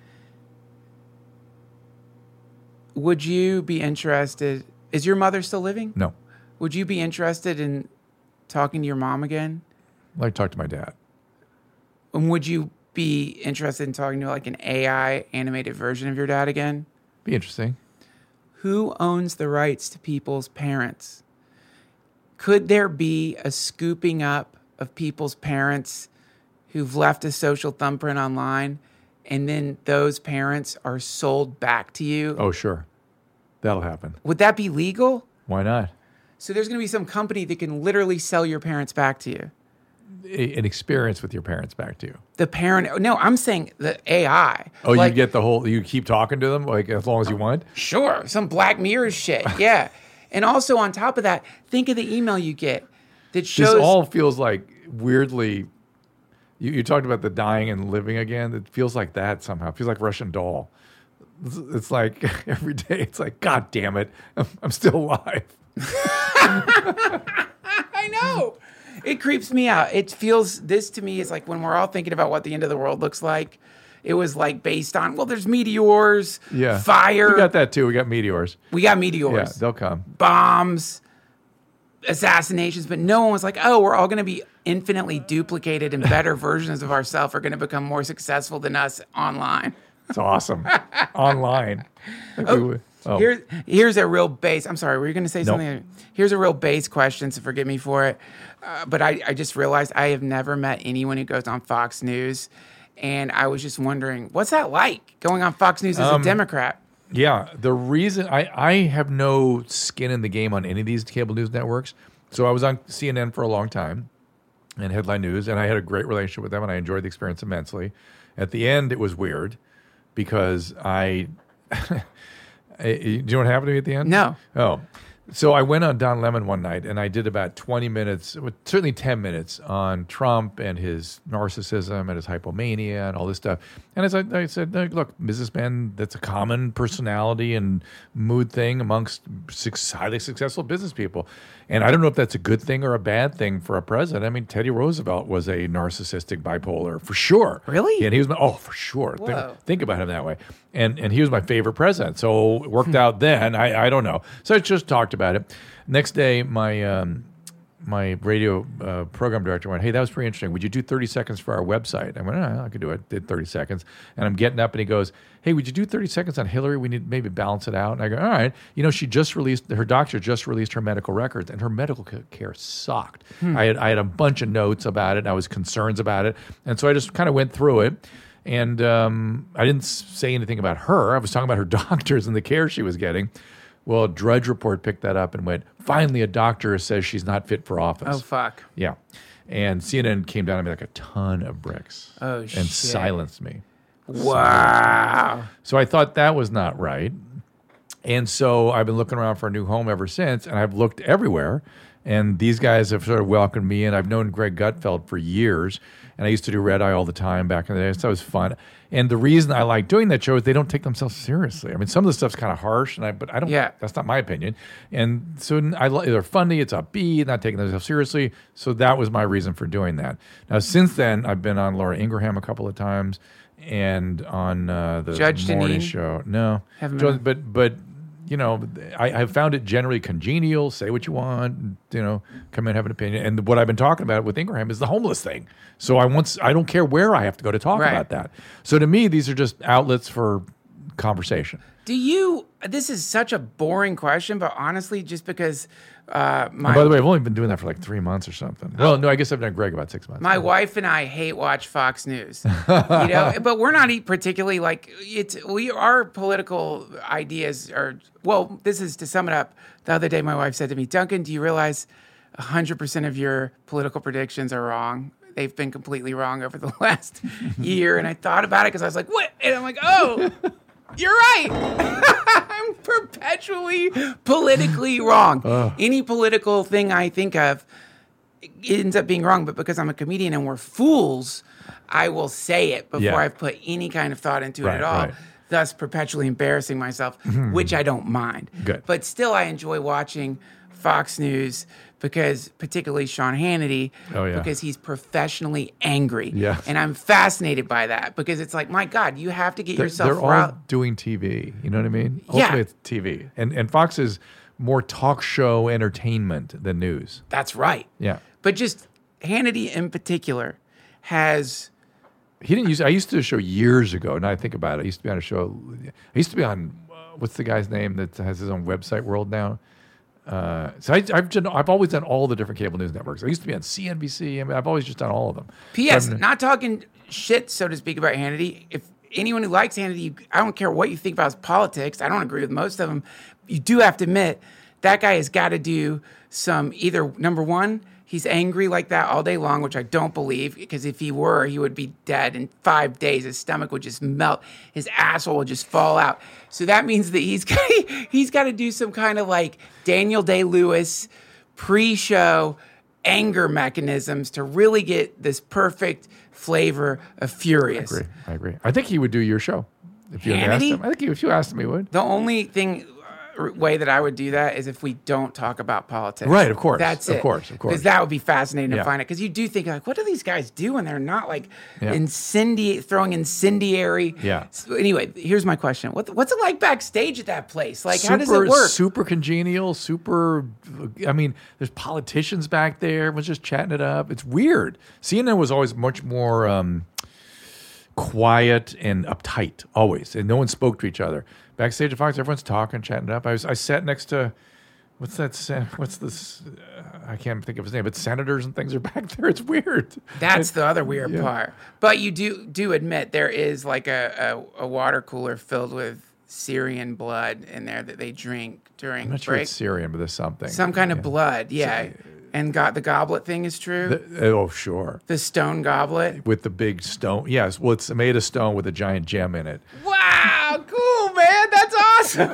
Would you be interested? Is your mother still living? No. Would you be interested in talking to your mom again? I'd like to talk to my dad. And would you be interested in talking to like an AI animated version of your dad again? Be interesting. Who owns the rights to people's parents? Could there be a scooping up of people's parents who've left a social thumbprint online and then those parents are sold back to you? Oh, sure. That'll happen. Would that be legal? Why not? So there's going to be some company that can literally sell your parents back to you. An experience with your parents back to you. The parent? No, I'm saying the AI. Oh, like, you get the whole. You keep talking to them like as long as you want. Sure, some Black Mirror shit. Yeah, and also on top of that, think of the email you get that shows. This all feels like weirdly. You talked about the dying and living again. It feels like that somehow. It feels like Russian Doll. It's like every day. It's like, God damn it, I'm still alive. I know. It creeps me out. It feels, this to me is like when we're all thinking about what the end of the world looks like, it was like based on, well, there's meteors, fire. We got that too. We got meteors. Yeah, they'll come. Bombs, assassinations, but no one was like, oh, we're all going to be infinitely duplicated and better versions of ourselves are going to become more successful than us online. It's awesome. Online. Here's a real base. I'm sorry, were you going to say something? Nope. Here's a real base question, so forgive me for it. But I just realized I have never met anyone who goes on Fox News. And I was just wondering, what's that like, going on Fox News as a Democrat? Yeah, the reason I have no skin in the game on any of these cable news networks. So I was on CNN for a long time and Headline News, and I had a great relationship with them, and I enjoyed the experience immensely. At the end, it was weird because do you know what happened to me at the end? No. Oh. So I went on Don Lemon one night, and I did about 20 minutes, certainly 10 minutes, on Trump and his narcissism and his hypomania and all this stuff. And as I said, look, businessman, that's a common personality and mood thing amongst highly successful business people. And I don't know if that's a good thing or a bad thing for a president. I mean, Teddy Roosevelt was a narcissistic bipolar, for sure. Really? And he was, for sure. Think about him that way. And he was my favorite president. So it worked out then. I don't know. So I just talked about it. Next day, my radio program director went, hey, that was pretty interesting. Would you do 30 seconds for our website? I went, I could do it. Did 30 seconds. And I'm getting up and he goes, hey, would you do 30 seconds on Hillary? We need to maybe balance it out. And I go, all right. You know, her doctor just released her medical records, and her medical care sucked. I had a bunch of notes about it, and I was concerned about it. And so I just kind of went through it. And I didn't say anything about her. I was talking about her doctors and the care she was getting. Well, Drudge Report picked that up and went, finally a doctor says she's not fit for office. Oh, fuck. Yeah. And CNN came down on me like a ton of bricks. Oh, shit. And silenced me. Wow. So I thought that was not right. And so I've been looking around for a new home ever since, and I've looked everywhere. And these guys have sort of welcomed me in. I've known Greg Gutfeld for years, and I used to do Red Eye all the time back in the day, so it was fun. And the reason I like doing that show is they don't take themselves seriously. I mean, some of the stuff's kind of harsh, but I don't. Yeah. That's not my opinion. And so they're funny. It's upbeat, not taking themselves seriously. So that was my reason for doing that. Now, since then, I've been on Laura Ingraham a couple of times, and on the Judge morning Deneen? show. No, Haven't been. but. You know, I found it generally congenial. Say what you want, you know, come in, have an opinion. And what I've been talking about with Ingraham is the homeless thing. So I don't care where I have to go to talk Right. about that. So to me, these are just outlets for conversation. This is such a boring question, but honestly, just because And by the way, I've only been doing that for like 3 months or something. Well, no, I guess I've done Greg about 6 months. my wife and I hate watch Fox News, but we're not particularly like our political ideas are, well, this is to sum it up. The other day, my wife said to me, Duncan, do you realize 100% of your political predictions are wrong? They've been completely wrong over the last year. And I thought about it because I was like, what? And I'm like, oh, you're right. I'm perpetually politically wrong. Any political thing I think of ends up being wrong. But because I'm a comedian and we're fools, I will say it before I've put any kind of thought into it at all. Right. Thus perpetually embarrassing myself, which I don't mind. Good. But still, I enjoy watching Fox News because, particularly Sean Hannity, because he's professionally angry. Yeah. And I'm fascinated by that because it's like, my God, you have to get yourself They're all doing TV. You know what I mean? Yeah. Ultimately, it's TV. And Fox is more talk show entertainment than news. That's right. Yeah. But just Hannity in particular has... He didn't use. I used to do a show years ago. Now I think about it. I used to be on a show. I used to be on. What's the guy's name that has his own website, World Now? So I've always done all the different cable news networks. I used to be on CNBC. I mean, I've always just done all of them. P.S. Not talking shit, so to speak, about Hannity. If anyone who likes Hannity, I don't care what you think about his politics. I don't agree with most of them. You do have to admit that guy has got to do some either, number one, he's angry like that all day long, which I don't believe, because if he were, he would be dead in 5 days. His stomach would just melt. His asshole would just fall out. So that means that he's got to do some kind of like Daniel Day-Lewis pre-show anger mechanisms to really get this perfect flavor of furious. I agree. I think he would do your show if you asked him. I think if you asked him, he would. The only way that I would do that is if we don't talk about politics. Right, of course. That's it. Of course. Because that would be fascinating to find out. Because you do think, like, what do these guys do when they're not, like, throwing incendiary... Yeah. So anyway, here's my question. What's it like backstage at that place? Like, how does it work? Super congenial, I mean, there's politicians back there. Everyone's just chatting it up. It's weird. CNN was always much more... quiet and uptight, always, and no one spoke to each other. Backstage at Fox, everyone's talking, chatting it up. I sat next to, what's this? I can't think of his name, but senators and things are back there. It's weird. That's the other weird part. But you do admit there is like a water cooler filled with Syrian blood in there that they drink during I'm not sure it's Syrian, but there's something. Some kind of blood, yeah. And the goblet thing is true? Sure. The stone goblet? With the big stone. Yes, well, it's made of stone with a giant gem in it. Wow, cool, man. That's awesome.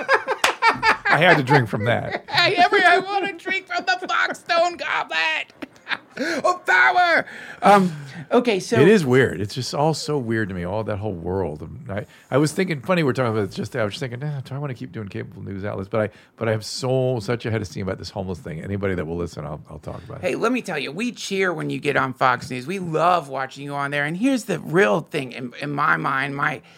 I had to drink from that. I want to drink from the Fox stone goblet of power. Okay, so... It is weird. It's just all so weird to me, all that whole world. I was thinking, funny we're talking about it just, I was just thinking, do I want to keep doing cable news outlets? But I have such a head of steam about this homeless thing. Anybody that will listen, I'll talk about it. Hey, let me tell you, we cheer when you get on Fox News. We love watching you on there. And here's the real thing in my mind,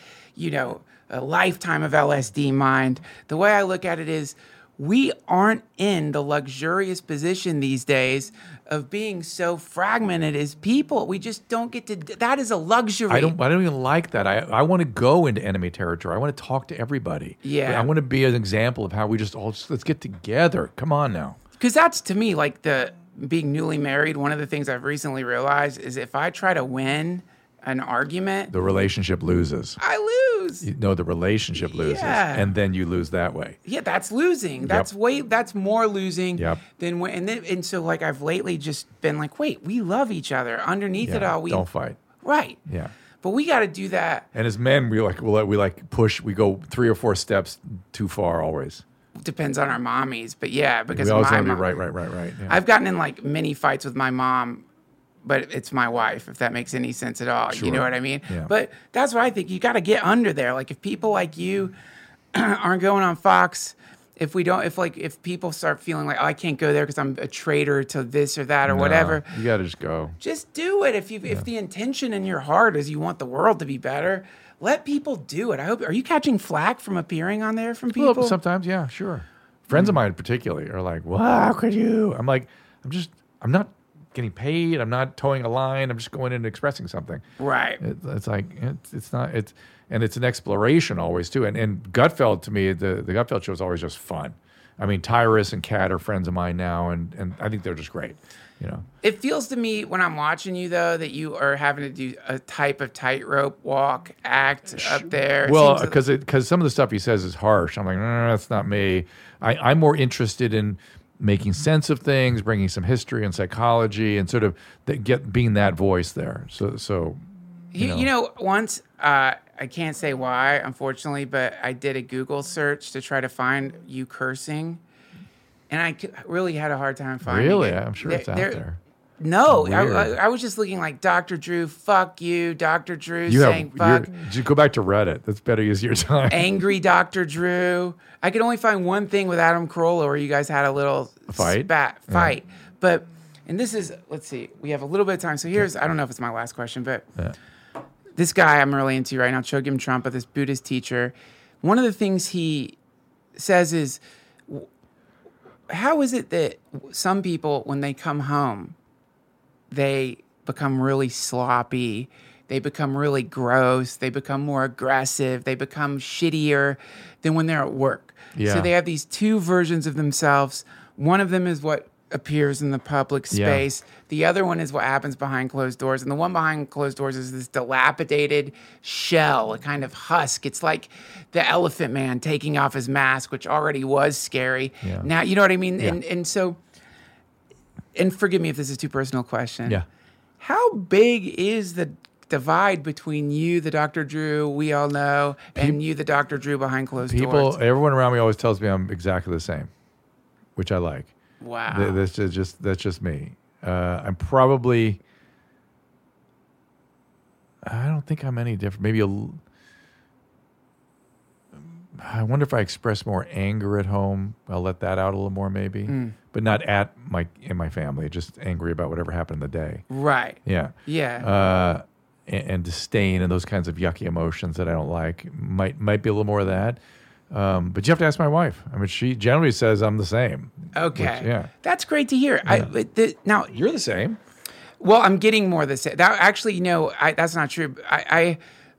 a lifetime of LSD mind. The way I look at it is we aren't in the luxurious position these days of being so fragmented as people. We just don't get to. That is a luxury. I don't even like that. I want to go into enemy territory. I want to talk to everybody. Yeah. I want to be an example of how we let's get together. Come on now. Because that's, to me, like being newly married, one of the things I've recently realized is if I try to win an argument, the relationship loses. I lose. The relationship loses, and then you lose that way. Yeah, that's losing. That's that's more losing than when. And so like I've lately just been like, wait, we love each other. Underneath it all, we don't fight. Right. Yeah. But we got to do that. And as men, we push. We go 3 or 4 steps too far always. Depends on our mommies, but yeah, because we always my want to be mom, right. Yeah. I've gotten in like many fights with my mom, but it's my wife, if that makes any sense at all. Sure. You know what I mean? Yeah. But that's what I think. You got to get under there. Like if people like you aren't going on Fox, if people start feeling like, oh, I can't go there because I'm a traitor to this or that or whatever. You got to just go. Just do it. If the intention in your heart is you want the world to be better, let people do it. Are you catching flack from appearing on there from people? Well, sometimes, yeah, sure. Friends of mine particularly are like, well, how could you? I'm like, I'm not getting paid. I'm not towing a line. I'm just going in and expressing something. Right. It's like, and it's an exploration always too. And Gutfeld, to me, the Gutfeld show is always just fun. I mean, Tyrus and Kat are friends of mine now, and I think they're just great. You know, it feels to me when I'm watching you though that you are having to do a type of tightrope walk act up there. Well, because some of the stuff he says is harsh. I'm like, no, that's not me. I'm more interested in making sense of things, bringing some history and psychology, and sort of being that voice there. So you know, once I can't say why, unfortunately, but I did a Google search to try to find you cursing. And I really had a hard time finding it. Really? I'm sure it's out there. No, I was just looking like Dr. Drew, fuck you, Dr. Drew saying fuck. Go back to Reddit. That's better use your time. Angry Dr. Drew. I could only find one thing with Adam Carolla where you guys had a little fight. But, and this is, let's see, we have a little bit of time. So here's, I don't know if it's my last question, but this guy I'm really into right now, Chogyam Trungpa, this Buddhist teacher, one of the things he says is, how is it that some people, when they come home, they become really sloppy, they become really gross, they become more aggressive, they become shittier than when they're at work? Yeah. So they have these two versions of themselves. One of them is what appears in the public space. Yeah. The other one is what happens behind closed doors. And the one behind closed doors is this dilapidated shell, a kind of husk. It's like the Elephant Man taking off his mask, which already was scary. Yeah. Now, you know what I mean? Yeah. And so, and forgive me if this is too personal question. Yeah. How big is the divide between you, the Dr. Drew we all know, and you, the Dr. Drew behind closed doors? Everyone around me always tells me I'm exactly the same, which I like. Wow. That's just me. I'm probably, I don't think I'm any different. Maybe I wonder if I express more anger at home. I'll let that out a little more maybe, but not in my family, just angry about whatever happened in the day. Right. Yeah. Yeah. And disdain and those kinds of yucky emotions that I don't like might be a little more of that. But you have to ask my wife. I mean, she generally says I'm the same. Okay. That's great to hear. Yeah. Now you're the same. Well, I'm getting more the same. That actually, that's not true. I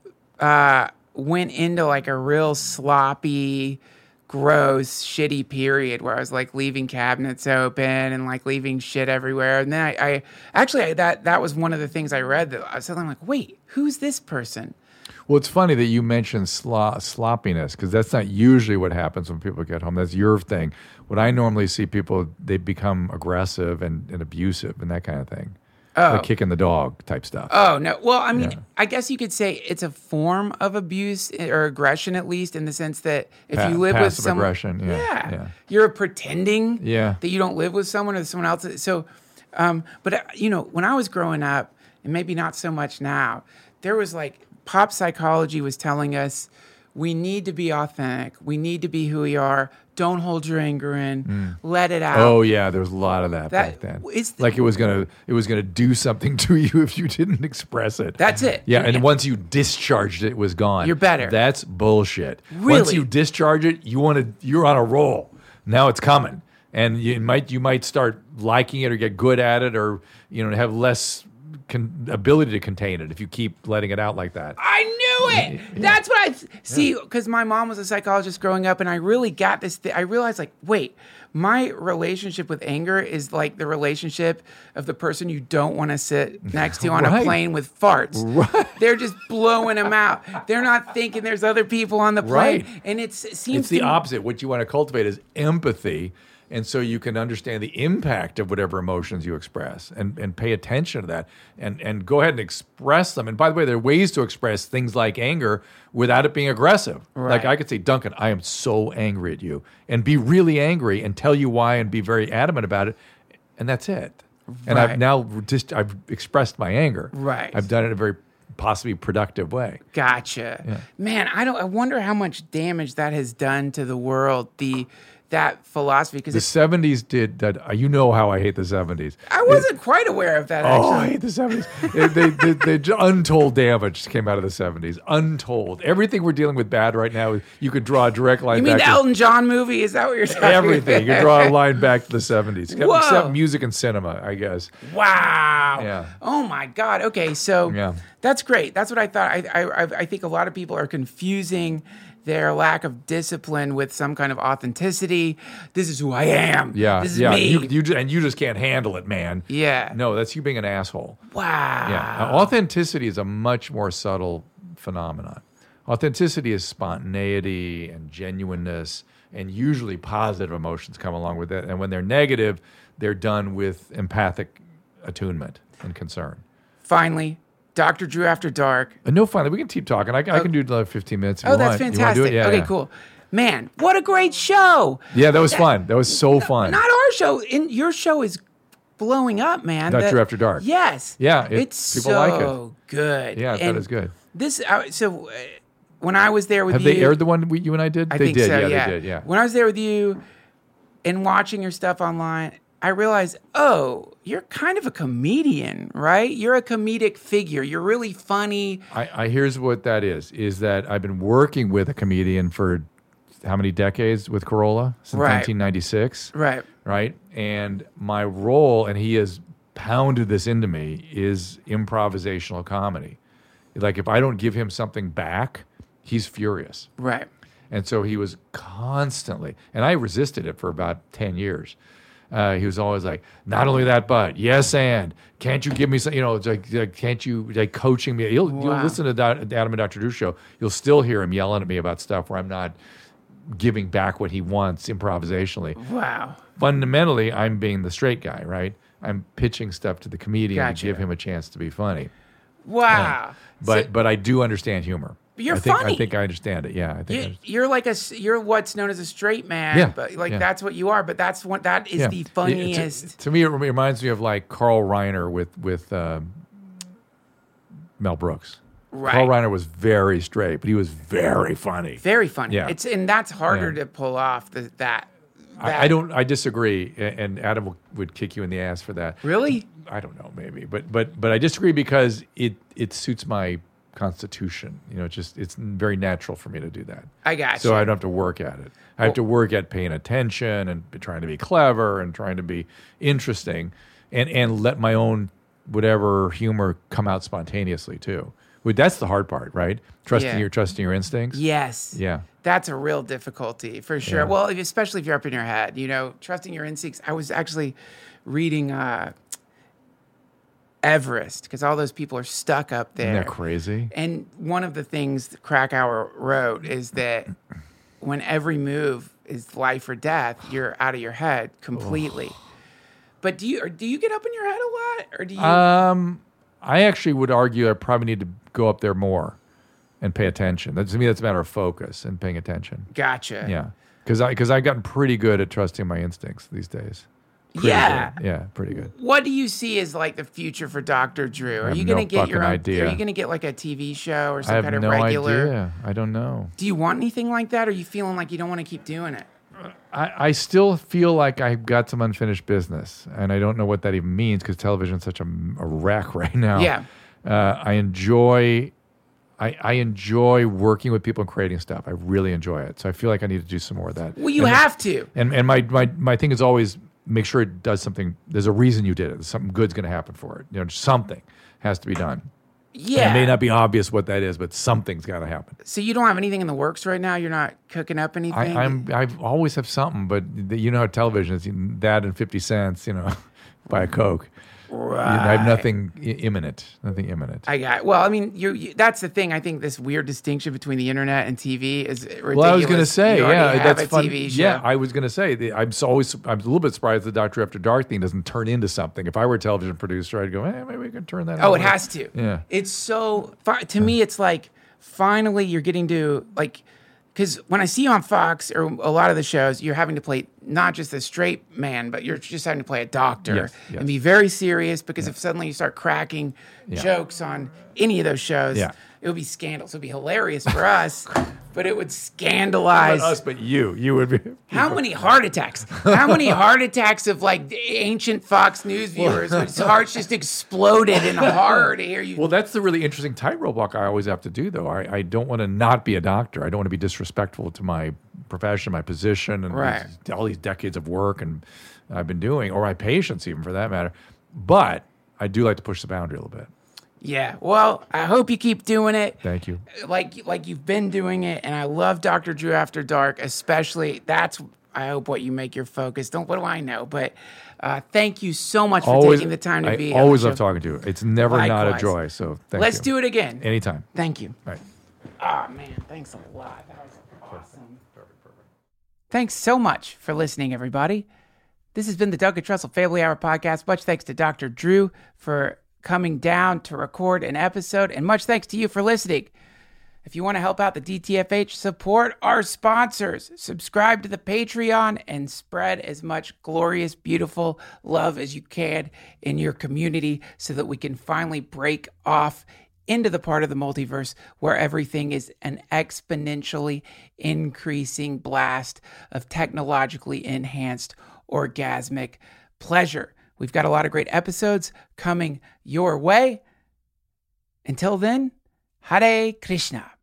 went into like a real sloppy, gross, shitty period where I was like leaving cabinets open and like leaving shit everywhere. And then I actually that was one of the things I read that I was suddenly like, wait, who's this person? Well, it's funny that you mentioned sloppiness because that's not usually what happens when people get home. That's your thing. What I normally see people, they become aggressive and abusive and that kind of thing. Like kicking the dog type stuff. Oh, no. Well, I mean, I guess you could say it's a form of abuse or aggression, at least, in the sense that if you live with someone... Passive aggression, You're pretending that you don't live with someone or someone else. So, but, when I was growing up, and maybe not so much now, there was like... Pop psychology was telling us we need to be authentic. We need to be who we are. Don't hold your anger in. Let it out. Oh yeah, there was a lot of that back then. Like it was gonna do something to you if you didn't express it. That's it. Yeah, and once you discharged it, it was gone. You're better. That's bullshit. Really? Once you discharge it, you're on a roll. Now it's coming, and you might start liking it or get good at it, or have less ability to contain it if you keep letting it out like that. I knew it. Yeah. That's what I see, because my mom was a psychologist growing up, and I really got this I realized, like, wait, my relationship with anger is like the relationship of the person you don't want to sit next to on a plane with farts. Right. They're just blowing them out. They're not thinking there's other people on the plane. Right. And it seems it's the opposite. What you want to cultivate is empathy. And so you can understand the impact of whatever emotions you express and pay attention to that and go ahead and express them. And by the way, there are ways to express things like anger without it being aggressive. Right. Like I could say, Duncan, I am so angry at you, and be really angry and tell you why and be very adamant about it. And that's it. And Right. I've expressed my anger. Right. I've done it in a very possibly productive way. Gotcha. Yeah. Man, I wonder how much damage that has done to the world. That philosophy, because The 70s did that. You know how I hate the 70s. I wasn't quite aware of that. Oh, I Actually, hate the 70s. They untold damage came out of the 70s. Untold. Everything we're dealing with bad right now, you could draw a direct line you mean back the to Elton John movie? Is that what you're talking everything. You about? could draw a line back to the 70s. Whoa. Except music and cinema, I guess. Wow. Yeah. Oh my God. Okay, so Yeah. that's great. That's what I thought. I think a lot of people are confusing their lack of discipline with some kind of authenticity. This is who I am. Yeah. This is yeah. me. You just can't handle it, man. Yeah. No, that's you being an asshole. Wow. Yeah. Authenticity is a much more subtle phenomenon. Authenticity is spontaneity and genuineness, and usually positive emotions come along with it. And when they're negative, they're done with empathic attunement and concern. Finally, Dr. Drew After Dark. No, finally, we can keep talking. I can do another 15 minutes if Oh, you that's want. You wanna do fantastic. it? Yeah, Okay, yeah. cool. Man, what a great show. Yeah, that was fun. That was so fun. Not our show. Your show is blowing up, man. Dr. Drew After Dark. Yes. Yeah, it's people so like it. good. Yeah, I thought it was good. This when I was there with Have you, they aired the one you and I did? I They think did. so. Yeah, they did. Yeah. When I was there with you and watching your stuff online, I realized, oh, you're kind of a comedian, right? You're a comedic figure. You're really funny. I here's what that is that I've been working with a comedian for how many decades with Corolla? Since Right. 1996. Right. Right? And my role, and he has pounded this into me, is improvisational comedy. Like if I don't give him something back, he's furious. Right. And so he was constantly, and I resisted it for about 10 years. He was always like, not only that, but yes, and can't you give me some, it's like can't you, like coaching me? You'll listen to the Adam and Dr. Drew show. You'll still hear him yelling at me about stuff where I'm not giving back what he wants improvisationally. Wow. Fundamentally, I'm being the straight guy, right? I'm pitching stuff to the comedian Gotcha. to give him a chance to be funny. Wow. But I do understand humor. You're I think, funny. I think I understand it. Yeah, I think. You're like you're what's known as a straight man, Yeah, but like yeah. that's what you are. But that is the funniest. To me, it reminds me of like Carl Reiner with Mel Brooks. Right. Carl Reiner was very straight, but he was very funny. Very funny. Yeah. And that's harder Yeah. to pull off. That. I disagree, and Adam would kick you in the ass for that. Really? I don't know, maybe, but I disagree because it suits my constitution. It's very natural for me to do that. I got So you. I don't have to work at it. I have to work at paying attention and trying to be clever and trying to be interesting, and let my own whatever humor come out spontaneously too. That's the hard part, right? Trusting your instincts. Yes. Yeah. That's a real difficulty for sure. Yeah. Well, especially if you're up in your head, trusting your instincts. I was actually reading Everest because all those people are stuck up there. Isn't that crazy? And one of the things Krakauer wrote is that when every move is life or death, you're out of your head completely. But do you get up in your head a lot, or do you? I actually would argue I probably need to go up there more and pay attention. To me, that's a matter of focus and paying attention. Gotcha. Yeah, because I've gotten pretty good at trusting my instincts these days. Pretty Yeah. good. Yeah, pretty good. What do you see as like the future for Dr. Drew? Are have you going to no get your fucking own? idea. Are you going to get like a TV show or I some have kind of no regular? idea. I don't know. Do you want anything like that? Or are you feeling like you don't want to keep doing it? I still feel like I've got some unfinished business, and I don't know what that even means because television's such a wreck right now. Yeah. I enjoy working with people and creating stuff. I really enjoy it. So I feel like I need to do some more of that. Well, you have to. And my thing is always make sure it does something. There's a reason you did it. Something good's going to happen for it. Something has to be done. Yeah. And it may not be obvious what that is, but something's got to happen. So you don't have anything in the works right now? You're not cooking up anything? I've always have something, but how television is, that and 50 cents, buy a Coke. I have nothing imminent. Nothing imminent. Well, I mean, that's the thing. I think this weird distinction between the internet and TV is ridiculous. Well, I was going to say, that's fun. TV show. Yeah, I was going to say, I'm a little bit surprised the Doctor After Dark thing doesn't turn into something. If I were a television producer, I'd go, maybe we can turn that. Oh, it has to. Yeah, it's so. To me, it's like finally you're getting to like. Because when I see you on Fox or a lot of the shows, you're having to play not just a straight man, but you're just having to play a doctor and be very serious. Because if suddenly you start cracking jokes on any of those shows, it would be scandalous. It would be hilarious for us, but it would scandalize not us. But you would be. How many heart attacks? How many heart attacks of like ancient Fox News viewers whose hearts just exploded in horror to hear you? Well, that's the really interesting tightrope walk I always have to do, though. I don't want to not be a doctor. I don't want to be disrespectful to my profession, my position, and all these decades of work and I've been doing, or my patients, even for that matter. But I do like to push the boundary a little bit. Yeah, well, I hope you keep doing it. Thank you. Like you've been doing it, and I love Dr. Drew After Dark, especially. That's, I hope, what you make your focus. What do I know? But thank you so much for taking the time to be here. I always love talking to you. It's never not a joy, so thank you. Let's do it again. Anytime. Thank you. Right. Oh, man, thanks a lot. That was awesome. Perfect. Thanks so much for listening, everybody. This has been the Doug Trussell Family Hour podcast. Much thanks to Dr. Drew for coming down to record an episode, and much thanks to you for listening. If you want to help out the DTFH, support our sponsors, subscribe to the Patreon, and spread as much glorious, beautiful love as you can in your community so that we can finally break off into the part of the multiverse where everything is an exponentially increasing blast of technologically enhanced orgasmic pleasure. We've got a lot of great episodes coming your way. Until then, Hare Krishna.